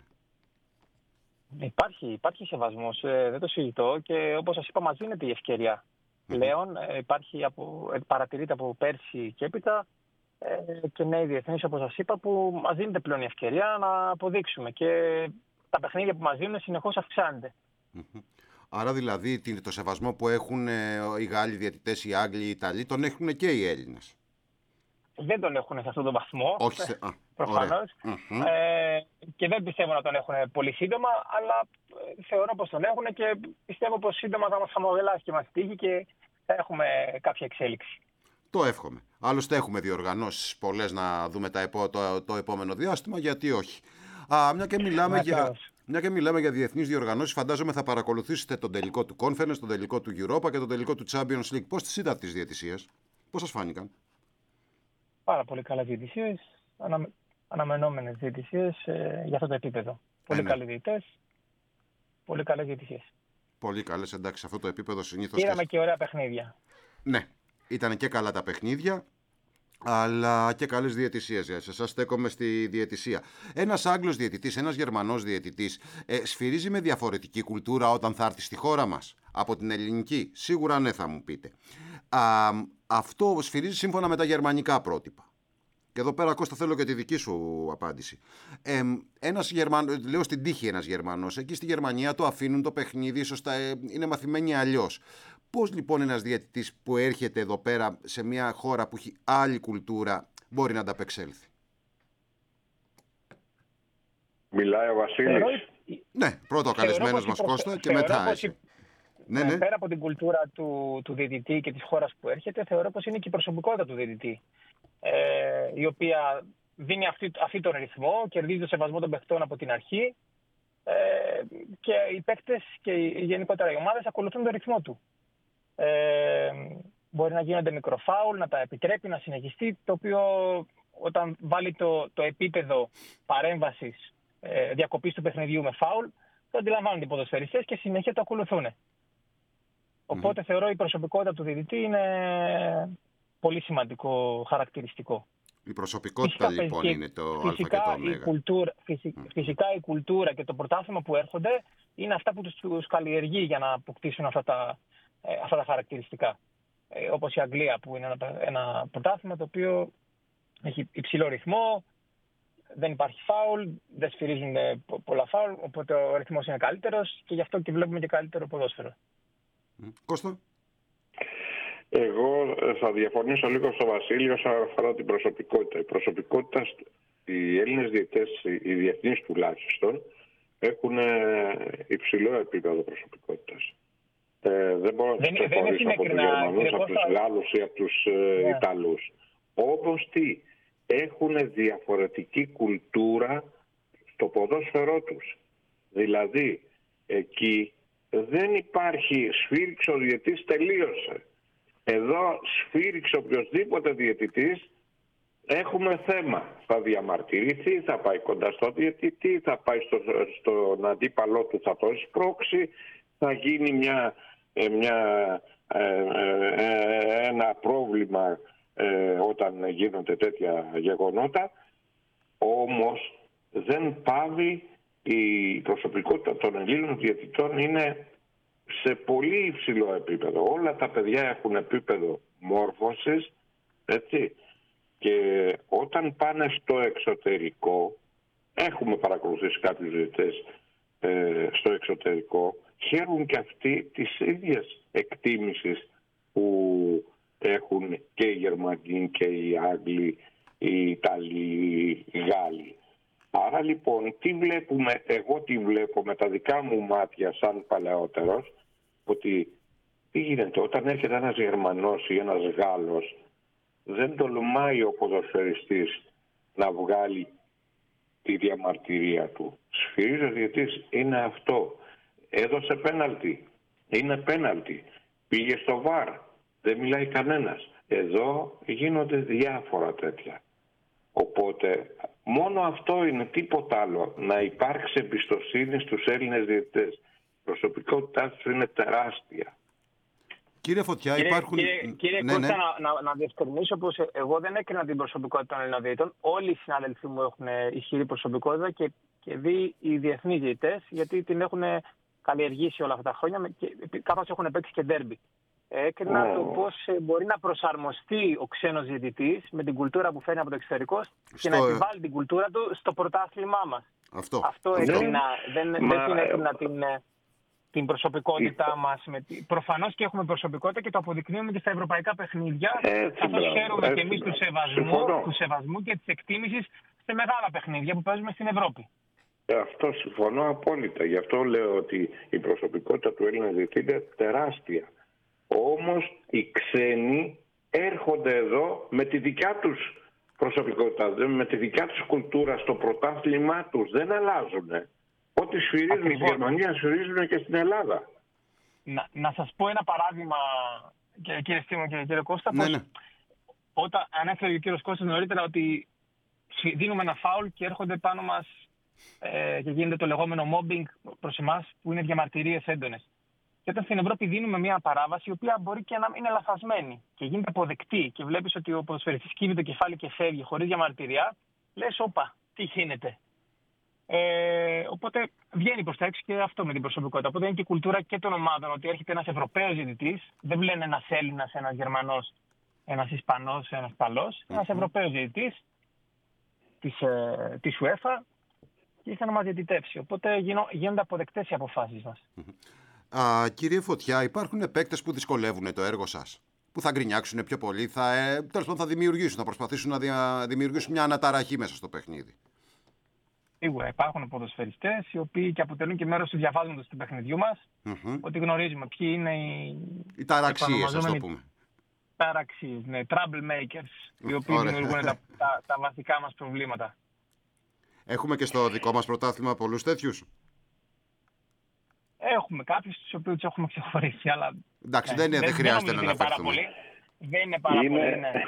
Υπάρχει, υπάρχει σεβασμός, ε, δεν το συζητώ, και όπως σας είπα, μας δίνεται η ευκαιρία. Mm-hmm. Πλέον ε, υπάρχει από, ε, παρατηρείται από πέρσι και έπειτα ε, και νέοι διεθνείς, όπως σας είπα, που μας δίνεται πλέον η ευκαιρία να αποδείξουμε, και τα παιχνίδια που μας δίνουν συνεχώς αυξάνονται. Mm-hmm. Άρα δηλαδή το σεβασμό που έχουν οι Γάλλοι διαιτητές, οι Άγγλοι, οι Ιταλοί, τον έχουν και οι Έλληνες? Δεν τον έχουν σε αυτόν τον βαθμό, όχι σε... προφανώς, mm-hmm. ε, και δεν πιστεύω να τον έχουν πολύ σύντομα, αλλά θεωρώ πως τον έχουν και πιστεύω πως σύντομα θα μας χαμογελάσει και μας τύχει και θα έχουμε κάποια εξέλιξη. Το εύχομαι. Άλλωστε έχουμε διοργανώσεις πολλές να δούμε τα επό... το... το επόμενο διάστημα, γιατί όχι. Α, μια, και μιλάμε για... μια και μιλάμε για διεθνείς διοργανώσεις, φαντάζομαι θα παρακολουθήσετε τον τελικό του Conference, τον τελικό του Europa και τον τελικό του Champions League. Πώς τις είδατε τις διαιτησίες? Πώς σας φάνηκαν? Πάρα πολύ καλές διαιτησίες, ανα... αναμενόμενες διαιτησίες ε, για αυτό το επίπεδο. Πολύ ε, ναι. καλοί διαιτητές, πολύ καλές διαιτησίες. Πολύ καλές, εντάξει, σε αυτό το επίπεδο συνήθως. Είδαμε και... και ωραία παιχνίδια. Ναι, ήταν και καλά τα παιχνίδια, αλλά και καλές διαιτησίες. Σε εσάς στέκομαι στη διαιτησία. Ένας Άγγλος διαιτητής, ένας Γερμανός διαιτητής ε, σφυρίζει με διαφορετική κουλτούρα όταν θα έρθει στη χώρα μας από την ελληνική? Σίγουρα ναι, θα μου πείτε. Α, αυτό σφυρίζει σύμφωνα με τα γερμανικά πρότυπα. Και εδώ πέρα, Κώστα, θέλω και τη δική σου απάντηση. Ε, ένας Γερμανός, λέω στην τύχη ένας Γερμανός, εκεί στη Γερμανία το αφήνουν το παιχνίδι, ίσως τα, ε, είναι μαθημένοι αλλιώς. Πώς λοιπόν ένας διαιτητής που έρχεται εδώ πέρα σε μια χώρα που έχει άλλη κουλτούρα μπορεί να ανταπεξέλθει? Μιλάει ο Βασίλης. Θεωρώ... Ναι, πρώτο ο καλεσμένος μας, Κώστα, και μετά εσύ. Ναι, ναι. Πέρα από την κουλτούρα του, του διαιτητή και της χώρας που έρχεται, θεωρώ πως είναι και η προσωπικότητα του διαιτητή, ε, η οποία δίνει αυτή, αυτή τον ρυθμό, κερδίζει το σεβασμό των παιχτών από την αρχή, ε, και οι παίκτες και οι, γενικότερα οι ομάδες ακολουθούν τον ρυθμό του. Ε, μπορεί να γίνονται μικροφάουλ, να τα επιτρέπει, να συνεχιστεί, το οποίο όταν βάλει το, το επίπεδο παρέμβασης, ε, διακοπής του παιχνιδιού με φάουλ, το αντιλαμβάνονται οι ποδοσφαιριστές και συνέχεια το ακολουθούν. Οπότε mm-hmm. θεωρώ η προσωπικότητα του διαιτητή είναι πολύ σημαντικό χαρακτηριστικό. Η προσωπικότητα φυσικά, λοιπόν και, είναι το φυσικά, α και το ω. Η κουλτούρα, φυσι, mm. Φυσικά η κουλτούρα και το πρωτάθλημα που έρχονται είναι αυτά που τους, τους καλλιεργεί για να αποκτήσουν αυτά τα, ε, αυτά τα χαρακτηριστικά. Ε, όπως η Αγγλία, που είναι ένα, ένα πρωτάθλημα το οποίο έχει υψηλό ρυθμό, δεν υπάρχει φάουλ, δεν σφυρίζουν πολλά φάουλ, οπότε ο ρυθμός είναι καλύτερος και γι' αυτό και βλέπουμε και καλύτερο ποδόσφαιρο. Κώστα. Εγώ θα διαφωνήσω λίγο στο Βασίλειο όσον αφορά την προσωπικότητα. Η προσωπικότητα, οι Έλληνες διαιτητές, οι διεθνείς τουλάχιστον, έχουν υψηλό επίπεδο προσωπικότητας. Ε, δεν μπορώ να τους ξεχωρίσω από τους Γερμανούς, από τους Γάλλους ή από τους yeah. Ιταλούς. Όμως τι, έχουν διαφορετική κουλτούρα στο ποδόσφαιρό τους. Δηλαδή, εκεί δεν υπάρχει σφύριξε ο διαιτητής, τελείωσε. Εδώ σφύριξε οποιοσδήποτε διαιτητής, έχουμε θέμα. Θα διαμαρτυρηθεί, θα πάει κοντά στο διαιτητή, θα πάει στο, στον αντίπαλό του, θα το σπρώξει, θα γίνει μια, μια, ε, ε, ένα πρόβλημα ε, όταν γίνονται τέτοια γεγονότα. Όμως δεν πάβει, η προσωπικότητα των Ελλήνων διαιτητών είναι σε πολύ υψηλό επίπεδο. Όλα τα παιδιά έχουν επίπεδο μόρφωσης, έτσι. Και όταν πάνε στο εξωτερικό, έχουμε παρακολουθήσει κάποιους διαιτητές ε, στο εξωτερικό, χαίρουν και αυτοί τις ίδιες εκτίμησης που έχουν και οι Γερμανοί και οι Άγγλοι, οι Ιταλοί, οι Γάλλοι. Άρα λοιπόν, τι βλέπουμε, εγώ τι βλέπω με τα δικά μου μάτια σαν παλαιότερος, ότι τι γίνεται όταν έρχεται ένας Γερμανός ή ένας Γάλλος, δεν τολμάει ο ποδοσφαιριστής να βγάλει τη διαμαρτυρία του. Σφυρίζει ο διαιτητής, είναι αυτό. Έδωσε πέναλτι. Είναι πέναλτι. Πήγε στο βαρ. Δεν μιλάει κανένας. Εδώ γίνονται διάφορα τέτοια. Οπότε μόνο αυτό είναι, τίποτα άλλο. Να υπάρξει εμπιστοσύνη στους Έλληνες διαιτητές. Η προσωπικότητά τους είναι τεράστια. Κύριε Φωτιά, κύριε, υπάρχουν... Κύριε, κύριε ναι, Κώστα, ναι. να, να, να διευκρινίσω πως εγώ δεν έκρινα την προσωπικότητα των Έλληνων διαιτητών. Όλοι οι συνάδελφοί μου έχουν ισχυρή προσωπικότητα και, και δει οι διεθνείς διαιτητές, γιατί την έχουν καλλιεργήσει όλα αυτά τα χρόνια και κάπως έχουν παίξει και ντέρμπι. Έκρινα oh. το πώς μπορεί να προσαρμοστεί ο ξένος διαιτητής με την κουλτούρα που φέρνει από το εξωτερικό στο... και να επιβάλλει την κουλτούρα του στο πρωτάθλημά μας. Αυτό, Αυτό Αυτό. έκρινα. Δεν, Μα... δεν την έκρινα την, την προσωπικότητά μας. Με... Προφανώς και έχουμε προσωπικότητα και το αποδεικνύουμε και στα ευρωπαϊκά παιχνίδια. Καθώς χαίρομαι και εμείς του σεβασμού, του σεβασμού και της εκτίμησης σε μεγάλα παιχνίδια που παίζουμε στην Ευρώπη. Αυτό συμφωνώ απόλυτα. Γι' αυτό λέω ότι η προσωπικότητα του Έλληνα διαιτητή είναι τεράστια. Όμως οι ξένοι έρχονται εδώ με τη δικιά τους προσωπικότητα, με τη δικιά τους κουλτούρα στο πρωτάθλημά τους. Δεν αλλάζουν. Ό,τι σφυρίζουν στη Γερμανία σφυρίζουν και στην Ελλάδα. Να, να σας πω ένα παράδειγμα, κύριε Στήμο και κύριε Κώστα, ναι, πως ναι. όταν ανέφερε ο κύριος Κώστας νωρίτερα ότι δίνουμε ένα φάουλ και έρχονται πάνω μας ε, και γίνεται το λεγόμενο mobbing προς εμάς, που είναι διαμαρτυρίες έντονες. Και όταν στην Ευρώπη δίνουμε μια παράβαση, η οποία μπορεί και να είναι λαθασμένη και γίνεται αποδεκτή, και βλέπεις ότι ο ποδοσφαιριστής κύβει το κεφάλι και φεύγει χωρίς διαμαρτυρία, λες, όπα, τι γίνεται. Ε, οπότε βγαίνει προς τα έξω και αυτό με την προσωπικότητα. Οπότε είναι και η κουλτούρα και των ομάδων, ότι έρχεται ένας Ευρωπαίος διαιτητής, δεν λένε ένας Έλληνας, ένας Γερμανός, ένας Ισπανός, ένας Ιταλός, ένας mm-hmm. Ευρωπαίος διαιτητής της, ε, της UEFA και ήρθε να μας διαιτητεύσει. Οπότε γίνονται αποδεκτές οι αποφάσεις μας. Mm-hmm. Α, κύριε Φωτιά, υπάρχουν παίκτες που δυσκολεύουν το έργο σας, που θα γκρινιάξουν πιο πολύ, θα, ε, τέλος πάντων θα δημιουργήσουν, θα προσπαθήσουν να δια, δημιουργήσουν μια αναταραχή μέσα στο παιχνίδι. Σίγουρα υπάρχουν ποδοσφαιριστές οι οποίοι και αποτελούν και μέρος του διαβάσματος του παιχνιδιού μας, mm-hmm. ότι γνωρίζουμε ποιοι είναι οι, οι ταραξίες, ας το πούμε. Ταραξίες, ναι, trouble makers, οι οποίοι Ωραία. δημιουργούν τα, τα, τα βασικά μας προβλήματα. Έχουμε και στο δικό μας πρωτάθλημα πολλούς τέτοιους. Έχουμε κάποιους τους οποίους έχουμε ξεχωρίσει, αλλά... Εντάξει, ναι, δεν, δεν χρειάζεται να αναφερθούμε. Δεν είναι πάρα είναι... πολύ, ναι.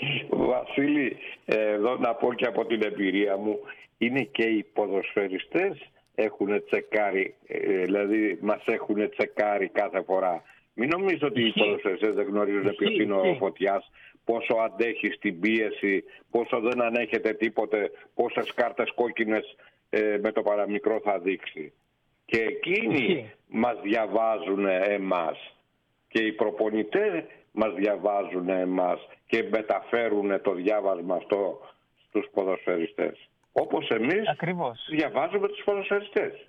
Βασίλη, εδώ να πω και από την εμπειρία μου, είναι και οι ποδοσφαιριστές έχουν τσεκάρει, δηλαδή μας έχουν τσεκάρει κάθε φορά. Μην νομίζω ότι οι ποδοσφαιριστές δεν γνωρίζουν ποιος είναι ο Φωτιάς, πόσο αντέχει στην πίεση, πόσο δεν ανέχεται τίποτε, πόσες κάρτες κόκκινες ε, με το παραμικρό θα δείξει. Και εκείνοι μας διαβάζουν εμάς και οι προπονητές μας διαβάζουν εμάς και μεταφέρουν το διάβασμα αυτό στους ποδοσφαιριστές. Όπως εμείς Ακριβώς. διαβάζουμε τους ποδοσφαιριστές.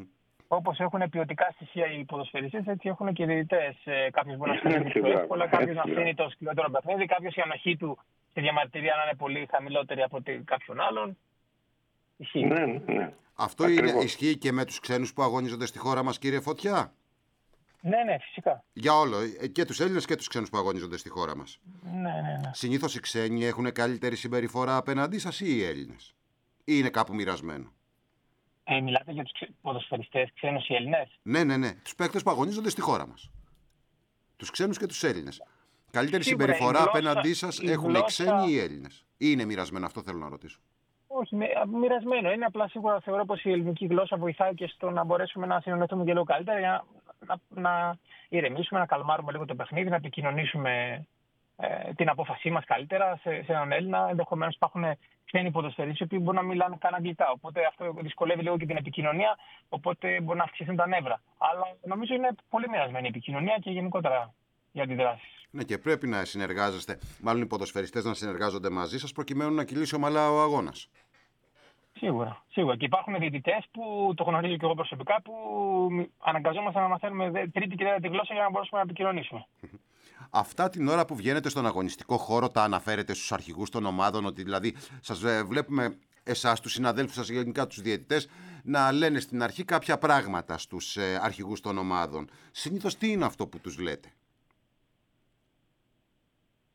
Όπως έχουν ποιοτικά στοιχεία οι ποδοσφαιριστές, έτσι έχουν και οι διαιτητές. Κάποιος μπορεί να φτιάξει πιο εύκολα, κάποιος να αφήνει το σκληρότερο παιχνίδι, κάποιος η ανοχή του στη διαμαρτυρία να είναι πολύ χαμηλότερη από κάποιον άλλον. Ισχύει. Ναι, ναι. Αυτό είναι, ισχύει και με τους ξένους που αγωνίζονται στη χώρα μας, κύριε Φωτιά. Ναι, ναι, φυσικά. Για όλο, και τους Έλληνες και τους ξένους που αγωνίζονται στη χώρα μας. Ναι, ναι, ναι. Συνήθως οι ξένοι έχουν καλύτερη συμπεριφορά απέναντί σας ή οι Έλληνες, ή είναι κάπου μοιρασμένο? Ε, μιλάτε για τους ξε... ποδοσφαιριστές ξένους ή Έλληνες? Ναι, ναι, ναι. Τους παίκτες που αγωνίζονται στη χώρα μας. Τους ξένους και τους Έλληνες. Καλύτερη Σίγουρα, συμπεριφορά γλώσσα, απέναντί σας έχουν γλώσσα... οι ξένοι ή οι Έλληνες? Ή είναι μοιρασμένο? Αυτό θέλω να ρωτήσω. Όχι, μοιρασμένο. Είναι απλά σίγουρα θεωρώ πως η ελληνική γλώσσα βοηθάει και στο να μπορέσουμε να συνεννοηθούμε και λίγο καλύτερα για να, να, να ηρεμήσουμε, να καλμάρουμε λίγο το παιχνίδι, να επικοινωνήσουμε ε, την απόφασή μας καλύτερα σε, σε έναν Έλληνα. Ενδεχομένως υπάρχουν ξένοι ποδοσφαιριστές οι οποίοι μπορούν να μιλάνε καν αγγλικά. Οπότε αυτό δυσκολεύει λίγο και την επικοινωνία, οπότε μπορεί να αυξηθούν τα νεύρα. Αλλά νομίζω είναι πολύ μοιρασμένη η επικοινωνία και γενικότερα για αντιδράσεις. Ναι, και πρέπει να συνεργάζεστε, μάλλον οι ποδοσφαιριστές να συνεργάζονται μαζί σας προκειμένου να κυλήσει ομαλά ο αγώνας. Σίγουρα, σίγουρα. Και υπάρχουν διαιτητές που το γνωρίζω και εγώ προσωπικά που αναγκαζόμαστε να μαθαίνουμε τρίτη και τέταρτη γλώσσα για να μπορέσουμε να επικοινωνήσουμε. Αυτά την ώρα που βγαίνετε στον αγωνιστικό χώρο τα αναφέρετε στους αρχηγούς των ομάδων, ότι δηλαδή σας βλέπουμε εσάς, τους συναδέλφους σας, γενικά τους διαιτητές, να λένε στην αρχή κάποια πράγματα στους αρχηγούς των ομάδων. Συνήθως τι είναι αυτό που τους λέτε?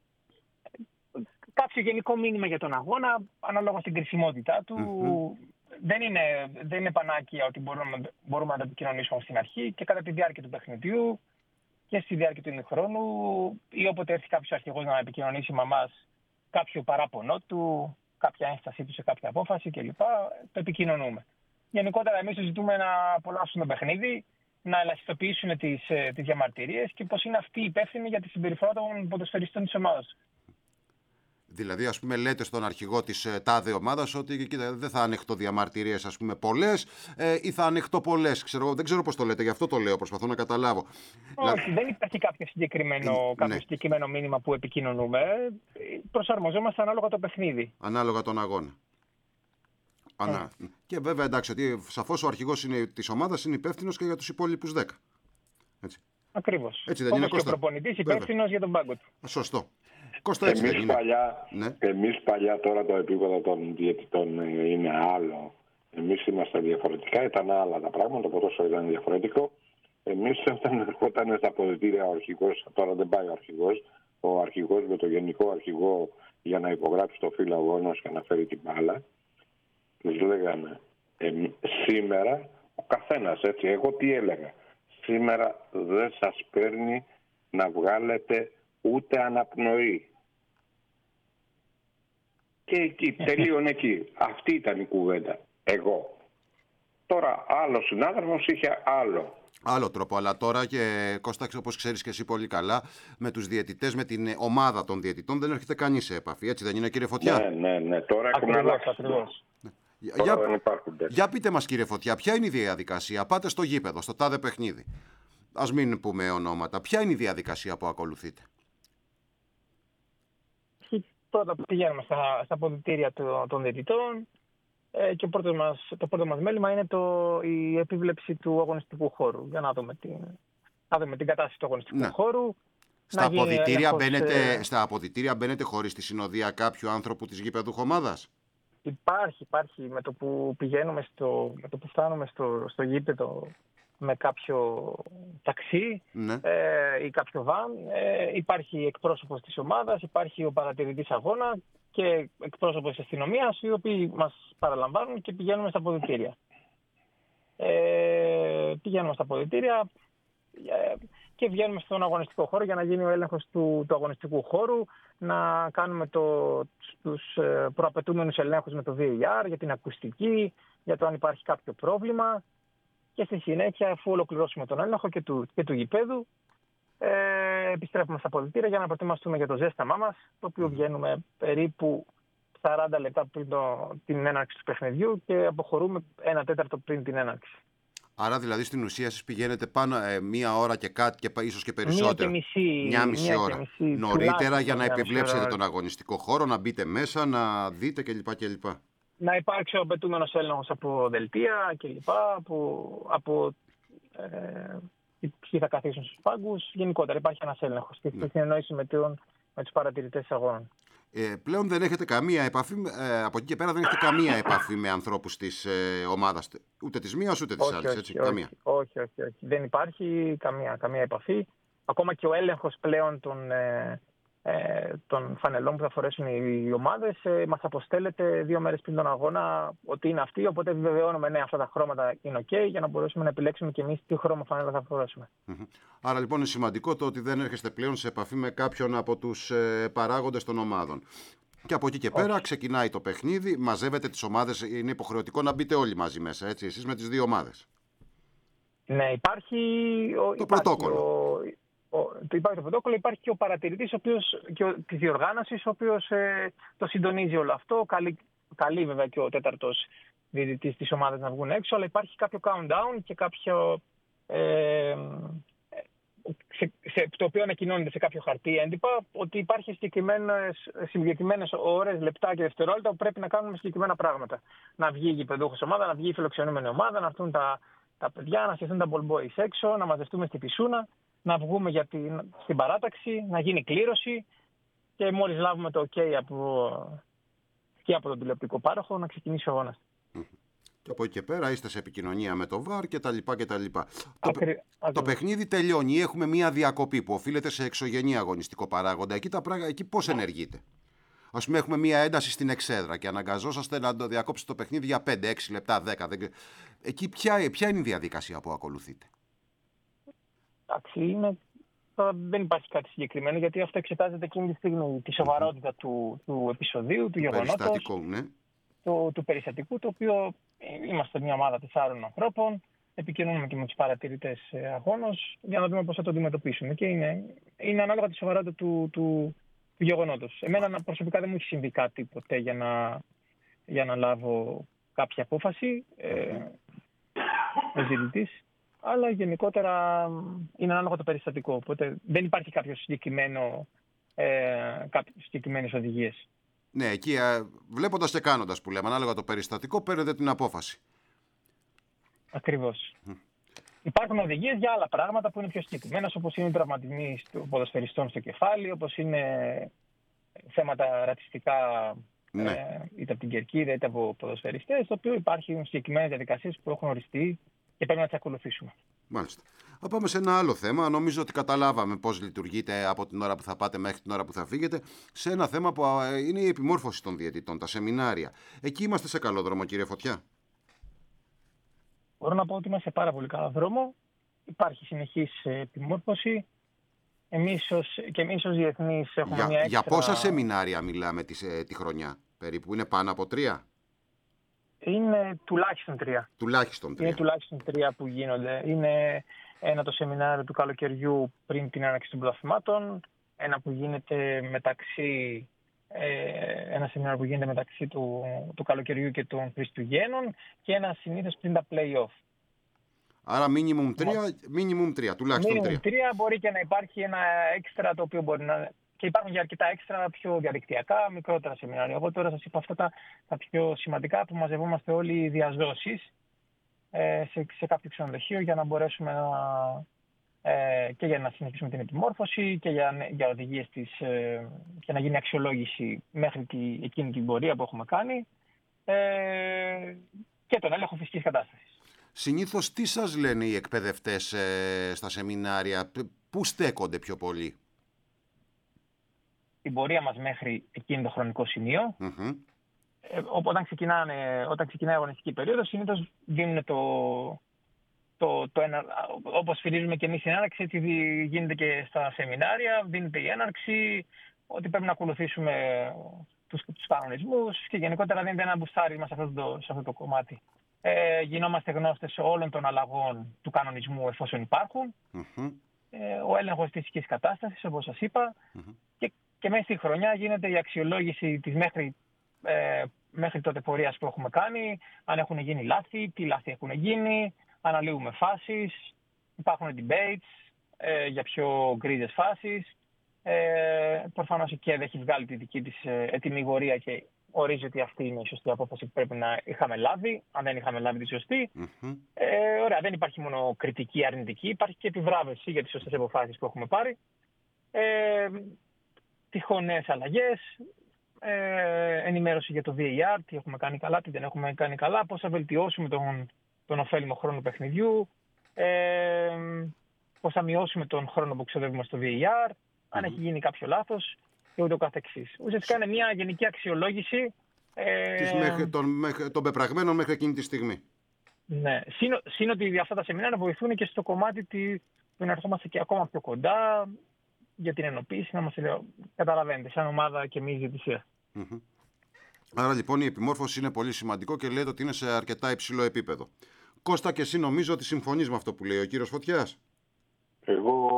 Κάποιο γενικό μήνυμα για τον αγώνα, ανάλογα στην κρισιμότητά του. Mm-hmm. δεν είναι, δεν είναι πανάκια ότι μπορούμε, μπορούμε να τα επικοινωνήσουμε στην αρχή και κατά τη διάρκεια του παιχνιδιού και στη διάρκεια του ημιχρόνου ή όποτε έρθει κάποιος αρχηγός να επικοινωνήσει με εμάς κάποιο παράπονο του, κάποια ένστασή του σε κάποια απόφαση κλπ. Το επικοινωνούμε. Γενικότερα, εμείς ζητούμε να απολαύσουν το παιχνίδι, να ελαχιστοποιήσουν τις, τις διαμαρτυρίες και πως είναι αυτοί υπεύθυνοι για τη συμπεριφορά των ποδοσφαιριστών της ομάδας. Δηλαδή, ας πούμε, λέτε στον αρχηγό της ε, τάδε ομάδας ότι κοίτα, δεν θα ανεχτώ διαμαρτυρίες, ας πούμε, πολλές ε, ή θα ανεχτώ πολλές. Ξέρω, δεν ξέρω πώς το λέτε, γι' αυτό το λέω, προσπαθώ να καταλάβω. Όχι, Λα... δεν υπάρχει κάποιο συγκεκριμένο, ε, κάποιο ναι. συγκεκριμένο μήνυμα που επικοινωνούμε. Προσαρμοζόμαστε ανάλογα το παιχνίδι. Ανάλογα τον αγώνα. Ανά... Mm. Και βέβαια, εντάξει, ότι σαφώς ο αρχηγός της ομάδας είναι υπεύθυνος και για τους υπόλοιπους δέκα. Έτσι. Ακριβώς. Έτσι δεν Όπως είναι, και Κώστα? Ο προπονητής υπεύθυνος για τον πάγκο του. Σωστό. Κώστα, έτσι εμείς, παλιά, ναι. εμείς παλιά τώρα το επίπεδο των διαιτητών είναι άλλο. Εμείς είμαστε διαφορετικά, ήταν άλλα τα πράγματα, το ποδόσφαιρο ήταν διαφορετικό. Εμείς όταν ερχόταν στα αποδυτήρια ο αρχηγός, τώρα δεν πάει ο αρχηγός, ο αρχηγός με το γενικό αρχηγό για να υπογράψει το φύλλο αγώνος και να φέρει την μπάλα, τους λέγανε ε, σήμερα ο καθένας, έτσι, εγώ τι έλεγα, σήμερα δεν σας παίρνει να βγάλετε ούτε αναπνοή. Και εκεί, τελείωνε εκεί. Αυτή ήταν η κουβέντα. Εγώ. Τώρα άλλος συνάδελφος είχε άλλο. Άλλο τρόπο, αλλά τώρα και Κώστα, όπως ξέρεις και εσύ πολύ καλά, με τους διαιτητές, με την ομάδα των διαιτητών δεν έρχεται κανείς σε επαφή. Έτσι δεν είναι, κύριε Φωτιά? Ναι, ναι, ναι. Τώρα έχουν αλλάξει. Ναι. Για, για πείτε μας, κύριε Φωτιά, ποια είναι η διαδικασία? Πάτε στο γήπεδο, στο τάδε παιχνίδι. Ας μην πούμε ονόματα. Ποια είναι η διαδικασία που ακολουθείτε? Πρώτα πηγαίνουμε στα, στα αποδυτήρια των διαιτητών ε, και πρώτο μας, το πρώτο μας μέλημα είναι το, η επίβλεψη του αγωνιστικού χώρου. Για να δούμε την, να δούμε την κατάσταση του αγωνιστικού ναι. χώρου. Στα αποδυτήρια, μπαίνετε, ε... στα αποδυτήρια μπαίνετε χωρίς τη συνοδεία κάποιου άνθρωπου της γηπεδούχου ομάδας? Υπάρχει, υπάρχει. Με το που πηγαίνουμε, στο, με το που φτάνουμε στο, στο γήπεδο με κάποιο ταξί ναι. ε, ή κάποιο βαν, ε, υπάρχει εκπρόσωπος της ομάδας, υπάρχει ο παρατηρητής αγώνα και εκπρόσωπος της αστυνομίας, οι οποίοι μας παραλαμβάνουν και πηγαίνουμε στα αποδυτήρια. Ε, πηγαίνουμε στα αποδυτήρια ε, και βγαίνουμε στον αγωνιστικό χώρο για να γίνει ο έλεγχος του, του αγωνιστικού χώρου, να κάνουμε το, τους προαπαιτούμενους ελέγχους με το βι έι αρ για την ακουστική, για το αν υπάρχει κάποιο πρόβλημα. Και στη συνέχεια, αφού ολοκληρώσουμε τον έλεγχο και του, και του γηπέδου, ε, επιστρέφουμε στα αποδυτήρια για να προετοιμαστούμε για το ζέσταμά μας, το οποίο βγαίνουμε περίπου σαράντα λεπτά πριν το, την έναρξη του παιχνιδιού και αποχωρούμε ένα τέταρτο πριν την έναρξη. Άρα δηλαδή στην ουσία εσείς πηγαίνετε πάνω ε, μία ώρα και κάτι και ίσως και περισσότερο. Μία και μισή, μία μισή μία ώρα. Και μισή, νωρίτερα για να επιβλέψετε ώρα. τον αγωνιστικό χώρο, να μπείτε μέσα, να δείτε κλπ. κλπ. Να υπάρξει ο απαιτούμενος έλεγχος από δελτία κλπ. Από, από ε, ποιοι θα καθίσουν στους πάγκους. Γενικότερα υπάρχει ένας έλεγχος και στη συνεννόηση με, με τους παρατηρητές αγώνων. Ε, πλέον δεν έχετε καμία επαφή, ε, από εκεί και πέρα δεν έχετε καμία επαφή με ανθρώπους της ε, ομάδας, ούτε της μίας ούτε της όχι, άλλης, όχι, έτσι, όχι, καμία. Όχι, όχι, όχι, δεν υπάρχει καμία, καμία επαφή. Ακόμα και ο έλεγχος πλέον των, ε, ε, των φανελών που θα φορέσουν οι ομάδες ε, μας αποστέλλεται δύο μέρες πριν τον αγώνα ότι είναι αυτοί, οπότε επιβεβαιώνουμε ναι, αυτά τα χρώματα είναι ok για να μπορέσουμε να επιλέξουμε και εμείς τι χρώμα φανέλα θα φορέσουμε. Mm-hmm. Άρα λοιπόν είναι σημαντικό το ότι δεν έρχεστε πλέον σε επαφή με κάποιον από τους ε, παράγοντες των ομάδων. Και από εκεί και πέρα όχι. Ξεκινάει το παιχνίδι, μαζεύετε τις ομάδες, είναι υποχρεωτικό να μπείτε όλοι μαζί μέσα, έτσι, εσείς με τις δύο ομάδες. Ναι, υπάρχει το υπάρχει πρωτόκολλο. Ο, ο, υπάρχει το πρωτόκολλο, υπάρχει και ο παρατηρητής ο οποίος, και ο, της διοργάνωσης, ο οποίος ε, το συντονίζει όλο αυτό. Καλεί, καλεί βέβαια και ο τέταρτος διαιτητής της ομάδας να βγουν έξω, αλλά υπάρχει κάποιο countdown και κάποιο... Ε, Σε, σε, το οποίο ανακοινώνεται σε κάποιο χαρτί έντυπα ότι υπάρχει συγκεκριμένες, συγκεκριμένες ώρες, λεπτά και δευτερόλεπτα που πρέπει να κάνουμε συγκεκριμένα πράγματα. Να βγει η γηπεδούχος ομάδα, να βγει η φιλοξενούμενη ομάδα, να έρθουν τα, τα παιδιά, να στηθούν τα ball boys έξω, να μαζευτούμε στη πισούνα, να βγούμε για την, στην παράταξη, να γίνει κλήρωση και μόλις λάβουμε το OK από, και από τον τηλεοπτικό πάροχο να ξεκινήσει ο αγώνας. Και από εκεί και πέρα είστε σε επικοινωνία με το βαρ και τα λοιπά και τα λοιπά. Ακρι... Το, το παιχνίδι τελειώνει, έχουμε μία διακοπή που οφείλεται σε εξωγενή αγωνιστικό παράγοντα. Εκεί, τα πράγμα, εκεί πώς ενεργείτε? ας πούμε έχουμε μία ένταση στην εξέδρα και αναγκαζόσαστε να το διακόψετε το παιχνίδι για πέντε, έξι λεπτά, δέκα. Δεν... Εκεί ποια, ποια είναι η διαδικασία που ακολουθείτε? Εντάξει, είναι... δεν υπάρχει κάτι συγκεκριμένο, γιατί αυτό εξετάζεται εκείνη τη στιγμή. Τη σοβαρότητα mm-hmm. του, του επεισοδίου, του γεγονότος, ναι. του, του περιστατικού, το οποίο είμαστε μια ομάδα τεσσάρων ανθρώπων, επικοινωνούμε και με τους παρατηρητές αγώνος για να δούμε πώς θα το αντιμετωπίσουμε. Και είναι, είναι ανάλογα τη σοβαρότητα του, του, του γεγονότος. Εμένα προσωπικά δεν μου έχει συμβεί κάτι ποτέ για να, για να λάβω κάποια απόφαση ε, ως διαιτητής. Αλλά γενικότερα είναι ανάλογα το περιστατικό. Οπότε δεν υπάρχει κάποιο συγκεκριμένο, ε, κάποιες συγκεκριμένες οδηγίες. Ναι, εκεί βλέποντας και κάνοντας που λέμε, ανάλογα το περιστατικό, παίρνετε την απόφαση. Ακριβώς. Mm. Υπάρχουν οδηγίες για άλλα πράγματα που είναι πιο συγκεκριμένες, όπως είναι οι τραυματισμοί των ποδοσφαιριστών στο κεφάλι, όπως είναι θέματα ρατσιστικά, ναι. ε, είτε από την κερκίδα είτε από ποδοσφαιριστές, το οποίο υπάρχουν συγκεκριμένες διαδικασίες που έχουν οριστεί και πρέπει να τις ακολουθήσουμε. Μάλιστα. Θα πάμε σε ένα άλλο θέμα. Νομίζω ότι καταλάβαμε πώς λειτουργείτε από την ώρα που θα πάτε μέχρι την ώρα που θα φύγετε. Σε ένα θέμα που είναι η επιμόρφωση των διαιτητών, τα σεμινάρια. Εκεί είμαστε σε καλό δρόμο, κύριε Φωτιά? Μπορώ να πω ότι είμαστε σε πάρα πολύ καλό δρόμο. Υπάρχει συνεχής επιμόρφωση. Εμείς ως, και εμείς ως διεθνείς έχουμε για, μια έξτρα... Για πόσα σεμινάρια μιλάμε τη, τη χρονιά περίπου? Είναι πάνω από τρία? Είναι τουλάχιστον τρία. Τουλάχιστον τρία. Είναι τουλάχιστον τρία που γίνονται. Είναι ένα το σεμινάριο του καλοκαιριού πριν την άνοιξη των πρωταθλημάτων, ένα που γίνεται μεταξύ, ε, ένα σεμινάριο που γίνεται μεταξύ του, του καλοκαιριού και των Χριστουγέννων και ένα συνήθως πριν τα play-off. Άρα minimum τρία, minimum τρία, τουλάχιστον τρία. Minimum τρία, μπορεί και να υπάρχει ένα έξτρα το οποίο μπορεί να... Και υπάρχουν και αρκετά έξτρα πιο διαδικτυακά, μικρότερα σεμινάρια. Εγώ τώρα σας είπα αυτά τα, τα πιο σημαντικά που μαζευόμαστε όλοι οι διασδόσεις ε, σε, σε κάποιο ξενοδοχείο για να μπορέσουμε να, ε, και για να συνεχίσουμε την επιμόρφωση και για, για οδηγίες της, ε, και να γίνει αξιολόγηση μέχρι τη, εκείνη την πορεία που έχουμε κάνει ε, και τον έλεγχο φυσικής κατάστασης. Συνήθως τι σας λένε οι εκπαιδευτές ε, στα σεμινάρια, πού στέκονται πιο πολύ? Την πορεία μας μέχρι εκείνο το χρονικό σημείο. Mm-hmm. Ε, όταν, ξεκινάνε, όταν ξεκινάει η αγωνιστική περίοδος, συνήθως δίνουν το, το, το ένα, όπως φυρίζουμε και εμείς την έναρξη, έτσι γίνεται και στα σεμινάρια, δίνεται η έναρξη, ότι πρέπει να ακολουθήσουμε τους, τους κανονισμούς και γενικότερα δίνεται ένα μπουστάρισμα σε αυτό το, σε αυτό το κομμάτι. Ε, γινόμαστε γνώστες όλων των αλλαγών του κανονισμού εφόσον υπάρχουν. Mm-hmm. Ε, ο έλεγχος της φυσικής κατάστασης, όπως σας είπα, mm-hmm. και Και μέσα στη χρονιά γίνεται η αξιολόγηση της μέχρι, ε, μέχρι τότε πορείας που έχουμε κάνει, αν έχουν γίνει λάθη, τι λάθη έχουν γίνει, αναλύουμε φάσεις, υπάρχουν debates ε, για πιο γκρίζες φάσεις. Ε, προφανώς η ΚΕΔ έχει βγάλει τη δική της ε, ετοιμιγορία και ορίζει ότι αυτή είναι η σωστή απόφαση που πρέπει να είχαμε λάβει, αν δεν είχαμε λάβει τη σωστή. Mm-hmm. Ε, ωραία, δεν υπάρχει μόνο κριτική αρνητική, υπάρχει και επιβράβευση για τις σωστές αποφάσεις που έχουμε πάρει. Ε, τυχονές αλλαγές, ε, ενημέρωση για το βι έι αρ, τι έχουμε κάνει καλά, τι δεν έχουμε κάνει καλά, πώς θα βελτιώσουμε τον, τον ωφέλιμο χρόνο παιχνιδιού, ε, πώς θα μειώσουμε τον χρόνο που ξοδεύουμε στο βι έι αρ, mm-hmm. αν έχει γίνει κάποιο λάθος και ούτω καθεξής. Ουσιαστικά είναι μια γενική αξιολόγηση ε, μέχρι των, μέχρι, των πεπραγμένων μέχρι εκείνη τη στιγμή. Ναι, σύν ότι αυτά τα σεμινάρια βοηθούν και στο κομμάτι που να ερχόμαστε και ακόμα πιο κοντά, για την ενοποίηση, να μας λέω, καταλαβαίνετε, σαν ομάδα και εμείς διαιτησία. Mm-hmm. Άρα λοιπόν η επιμόρφωση είναι πολύ σημαντικό και λέτε ότι είναι σε αρκετά υψηλό επίπεδο. Κώστα, και εσύ νομίζω ότι συμφωνείς με αυτό που λέει ο κύριος Φωτιάς? Εγώ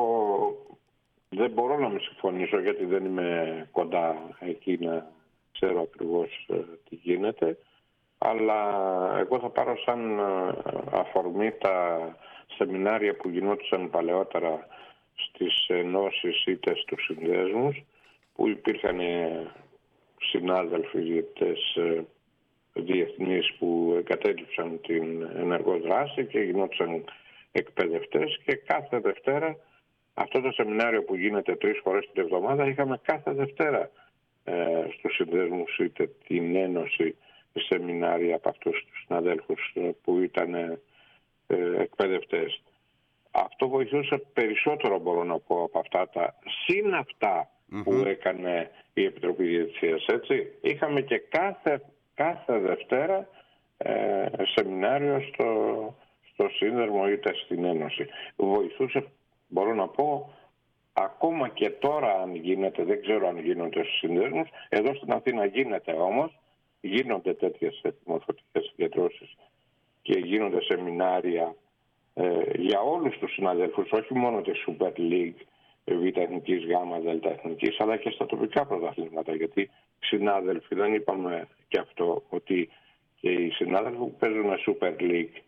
δεν μπορώ να με συμφωνήσω γιατί δεν είμαι κοντά εκεί να ξέρω ακριβώς τι γίνεται, αλλά εγώ θα πάρω σαν αφορμή τα σεμινάρια που γινόντουσαν παλαιότερα στις ενώσεις είτε στους συνδέσμους, που υπήρχαν συνάδελφοι διαιτητές διεθνείς που εγκατέλειψαν την ενεργό δράση και γινόντουσαν εκπαιδευτές, και κάθε Δευτέρα, αυτό το σεμινάριο που γίνεται τρεις φορές την εβδομάδα, είχαμε κάθε Δευτέρα ε, στους συνδέσμους είτε την ένωση σεμινάρια από αυτούς τους συναδέλφους που ήταν ε, εκπαιδευτές. Αυτό βοηθούσε περισσότερο, μπορώ να πω, από αυτά τα συν αυτά mm-hmm. που έκανε η Επιτροπή Διαιτησίας, έτσι. Είχαμε και κάθε, κάθε Δευτέρα ε, σεμινάριο στο, στο Σύνδεσμο είτε στην Ένωση. Βοηθούσε, μπορώ να πω, ακόμα και τώρα αν γίνεται, δεν ξέρω αν γίνονται στους συνδέσμους, εδώ στην Αθήνα γίνεται όμως, γίνονται τέτοιες μορφωτικές συγκεντρώσεις και γίνονται σεμινάρια ε, για όλους τους συναδέλφους, όχι μόνο τη Super League, Β' Εθνικής, Γ' Δ' Εθνικής, αλλά και στα τοπικά πρωταθλήματα. Γιατί συνάδελφοι, δεν είπαμε και αυτό, ότι και οι συνάδελφοι που παίζουν Super League,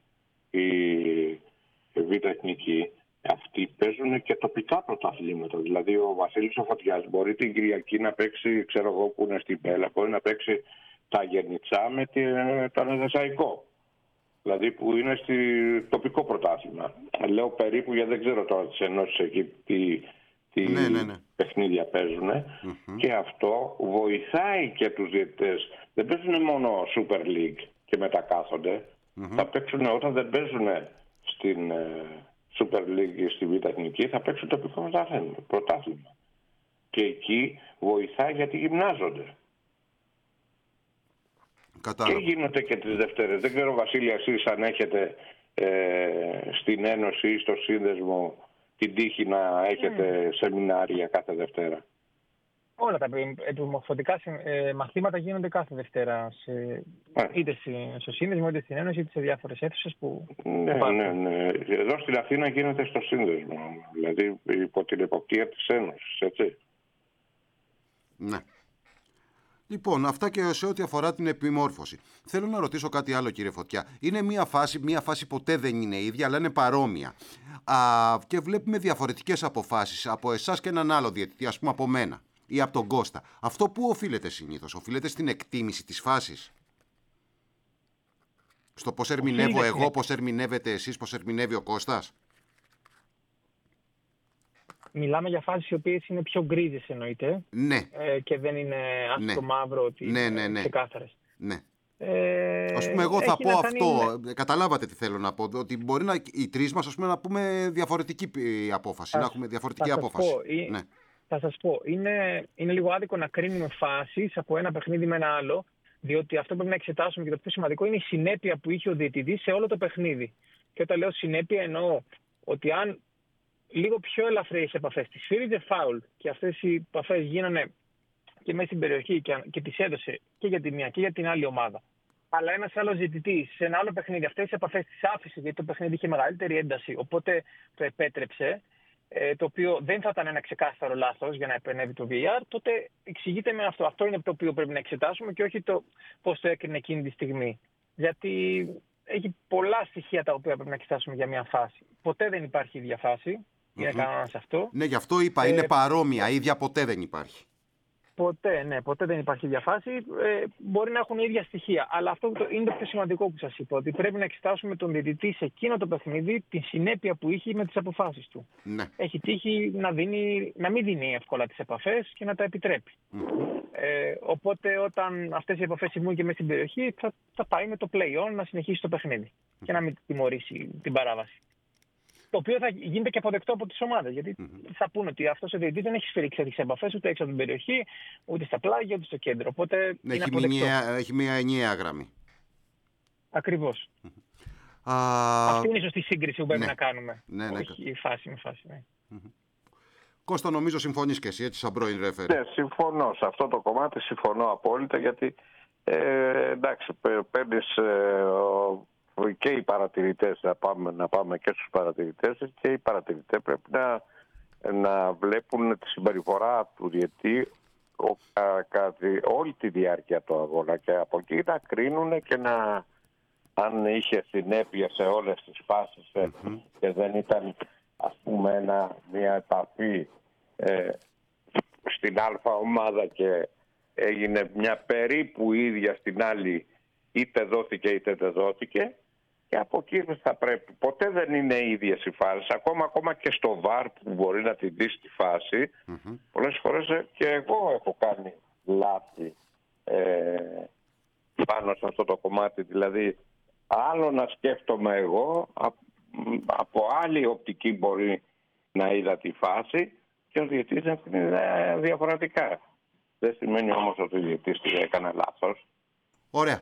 η Β' Εθνική, αυτοί παίζουν και τοπικά πρωταθλήματα. Δηλαδή ο Βασίλης ο Φωτιάς μπορεί την Κυριακή να παίξει, ξέρω εγώ που είναι στην Πέλα, μπορεί να παίξει τα Γενιτσά με τον Εδεσσαϊκό. Δηλαδή που είναι στη τοπικό πρωτάθλημα. Λέω περίπου, γιατί δεν ξέρω τώρα τις ενώσεις εκεί τι, τι ναι, ναι, ναι. παιχνίδια παίζουν. Mm-hmm. Και αυτό βοηθάει και τους διαιτητές. Δεν παίζουν μόνο Super League και μετά κάθονται. Mm-hmm. Θα παίξουν όταν δεν παίζουν στην Super League και στη Β' Εθνική, θα παίξουν τοπικό πρωτάθλημα. Και εκεί βοηθάει γιατί γυμνάζονται. Κατάλαβα. Και γίνονται και τις Δευτέρες. Δεν ξέρω, Βασίλη, εσείς αν έχετε ε, στην Ένωση ή στο Σύνδεσμο την τύχη να έχετε mm. σεμινάρια κάθε Δευτέρα. Όλα τα επιμορφωτικά ε, μαθήματα γίνονται κάθε Δευτέρα. Σε, yeah. Είτε στο Σύνδεσμο, είτε στην Ένωση, είτε σε διάφορες αίθουσες που. Ναι, ναι, ναι. Εδώ στην Αθήνα γίνεται στο Σύνδεσμο. Δηλαδή υπό την εποπτεία της Ένωσης, έτσι. Ναι. Λοιπόν, αυτά και σε ό,τι αφορά την επιμόρφωση. Θέλω να ρωτήσω κάτι άλλο, κύριε Φωτιά. Είναι μια φάση, μια φάση ποτέ δεν είναι ίδια, αλλά είναι παρόμοια. Α, και βλέπουμε διαφορετικές αποφάσεις από εσάς και έναν άλλο διαιτητή, ας πούμε από μένα ή από τον Κώστα. Αυτό πού οφείλεται συνήθως? Οφείλεται στην εκτίμηση της φάσης? Στο πώς ερμηνεύω εγώ, πώς ερμηνεύετε εσείς, πώς ερμηνεύει ο Κώστας? Μιλάμε για φάσεις οι οποίες είναι πιο γκρίζες, εννοείται. Ναι. Ε, και δεν είναι άσπρο ναι. μαύρο, ότι ναι, ναι, ναι. ξεκάθαρες. Ναι. Ε, ας πούμε, εγώ θα πω αυτό. Είναι... Καταλάβατε τι θέλω να πω. Ότι μπορεί να, οι τρεις μας, ας πούμε, να πούμε διαφορετική απόφαση. Θα, να έχουμε διαφορετική θα απόφαση. Σας πω, ναι. Θα σας πω. Είναι, είναι λίγο άδικο να κρίνουμε φάσεις από ένα παιχνίδι με ένα άλλο. Διότι αυτό που πρέπει να εξετάσουμε και το πιο σημαντικό είναι η συνέπεια που είχε ο διαιτητής σε όλο το παιχνίδι. Και όταν λέω συνέπεια, εννοώ ότι αν λίγο πιο ελαφριές επαφές τις φύριζε φάουλ και αυτές οι επαφές γίνανε και μέσα στην περιοχή και, και τις έδωσε και για τη μία και για την άλλη ομάδα. Αλλά ένας άλλος διαιτητής σε ένα άλλο παιχνίδι αυτές τις επαφές τις άφησε, γιατί το παιχνίδι είχε μεγαλύτερη ένταση, οπότε το επέτρεψε, ε, το οποίο δεν θα ήταν ένα ξεκάθαρο λάθος για να επενεύει το βι αρ, τότε εξηγείται με αυτό. Αυτό είναι το οποίο πρέπει να εξετάσουμε και όχι το πώς το έκρινε εκείνη τη στιγμή. Γιατί έχει πολλά στοιχεία τα οποία πρέπει να εξετάσουμε για μια φάση. Ποτέ δεν υπάρχει ίδια φάση. Είναι mm-hmm. κανόνας αυτό. Ναι, γι' αυτό είπα, είναι ε, παρόμοια. Ίδια ποτέ δεν υπάρχει. Ποτέ, ναι, ποτέ δεν υπάρχει ίδια φάση. Ε, μπορεί να έχουν ίδια στοιχεία. Αλλά αυτό είναι το πιο σημαντικό που σας είπα. Ότι πρέπει να εξετάσουμε τον διαιτητή σε εκείνο το παιχνίδι, την συνέπεια που είχε με τις αποφάσεις του. Ναι. Έχει τύχει να, δίνει, να μην δίνει εύκολα τις επαφές και να τα επιτρέπει. Mm-hmm. Ε, οπότε όταν αυτές οι επαφές συμβούν και μέσα στην περιοχή, θα, θα πάει με το play-on να συνεχίσει το παιχνίδι mm-hmm. και να μην τιμωρήσει την παράβαση. Το οποίο θα γίνεται και αποδεκτό από τις ομάδες. Γιατί mm-hmm. θα πούνε ότι αυτός ο διαιτητής δεν έχει σφυρίξει τις επαφές ούτε έξω από την περιοχή, ούτε στα πλάγια, ούτε στο κέντρο. Οπότε ναι, είναι έχει, αποδεκτό. έχει μια ενιαία γραμμή. Ακριβώς. Mm-hmm. Αυτή είναι η σωστή σύγκριση που πρέπει ναι. να κάνουμε. Ναι, ναι, όχι ναι. φάση με φάση. Ναι. Mm-hmm. Κώστα, νομίζω συμφωνείς και εσύ, έτσι, σαν πρώην ρέφερ. Ναι, συμφωνώ. Σε αυτό το κομμάτι συμφωνώ απόλυτα, γιατί ε, εντάξει, παίρνεις ε, και οι παρατηρητές, να πάμε, να πάμε και στους παρατηρητές, και οι παρατηρητές πρέπει να, να βλέπουν τη συμπεριφορά του διαιτητή όλη τη διάρκεια του αγώνα και από εκεί να κρίνουν και να, αν είχε συνέπεια σε όλες τις φάσεις mm-hmm. και δεν ήταν, ας πούμε, ένα, μια επαφή ε, στην α ομάδα και έγινε μια περίπου ίδια στην άλλη, είτε δόθηκε είτε δεν δόθηκε, και από εκεί θα πρέπει. Ποτέ δεν είναι ίδιες οι φάσεις. Ακόμα, ακόμα και στο βαρ που μπορεί να την δει στη φάση, mm-hmm. πολλές φορές και εγώ έχω κάνει λάθη ε, πάνω σε αυτό το κομμάτι. Δηλαδή, άλλο να σκέφτομαι εγώ, από άλλη οπτική μπορεί να είδα τη φάση και ο διαιτητής να την είδα διαφορετικά. Δεν σημαίνει όμως ότι ο διαιτητής έκανε λάθος. Ωραία.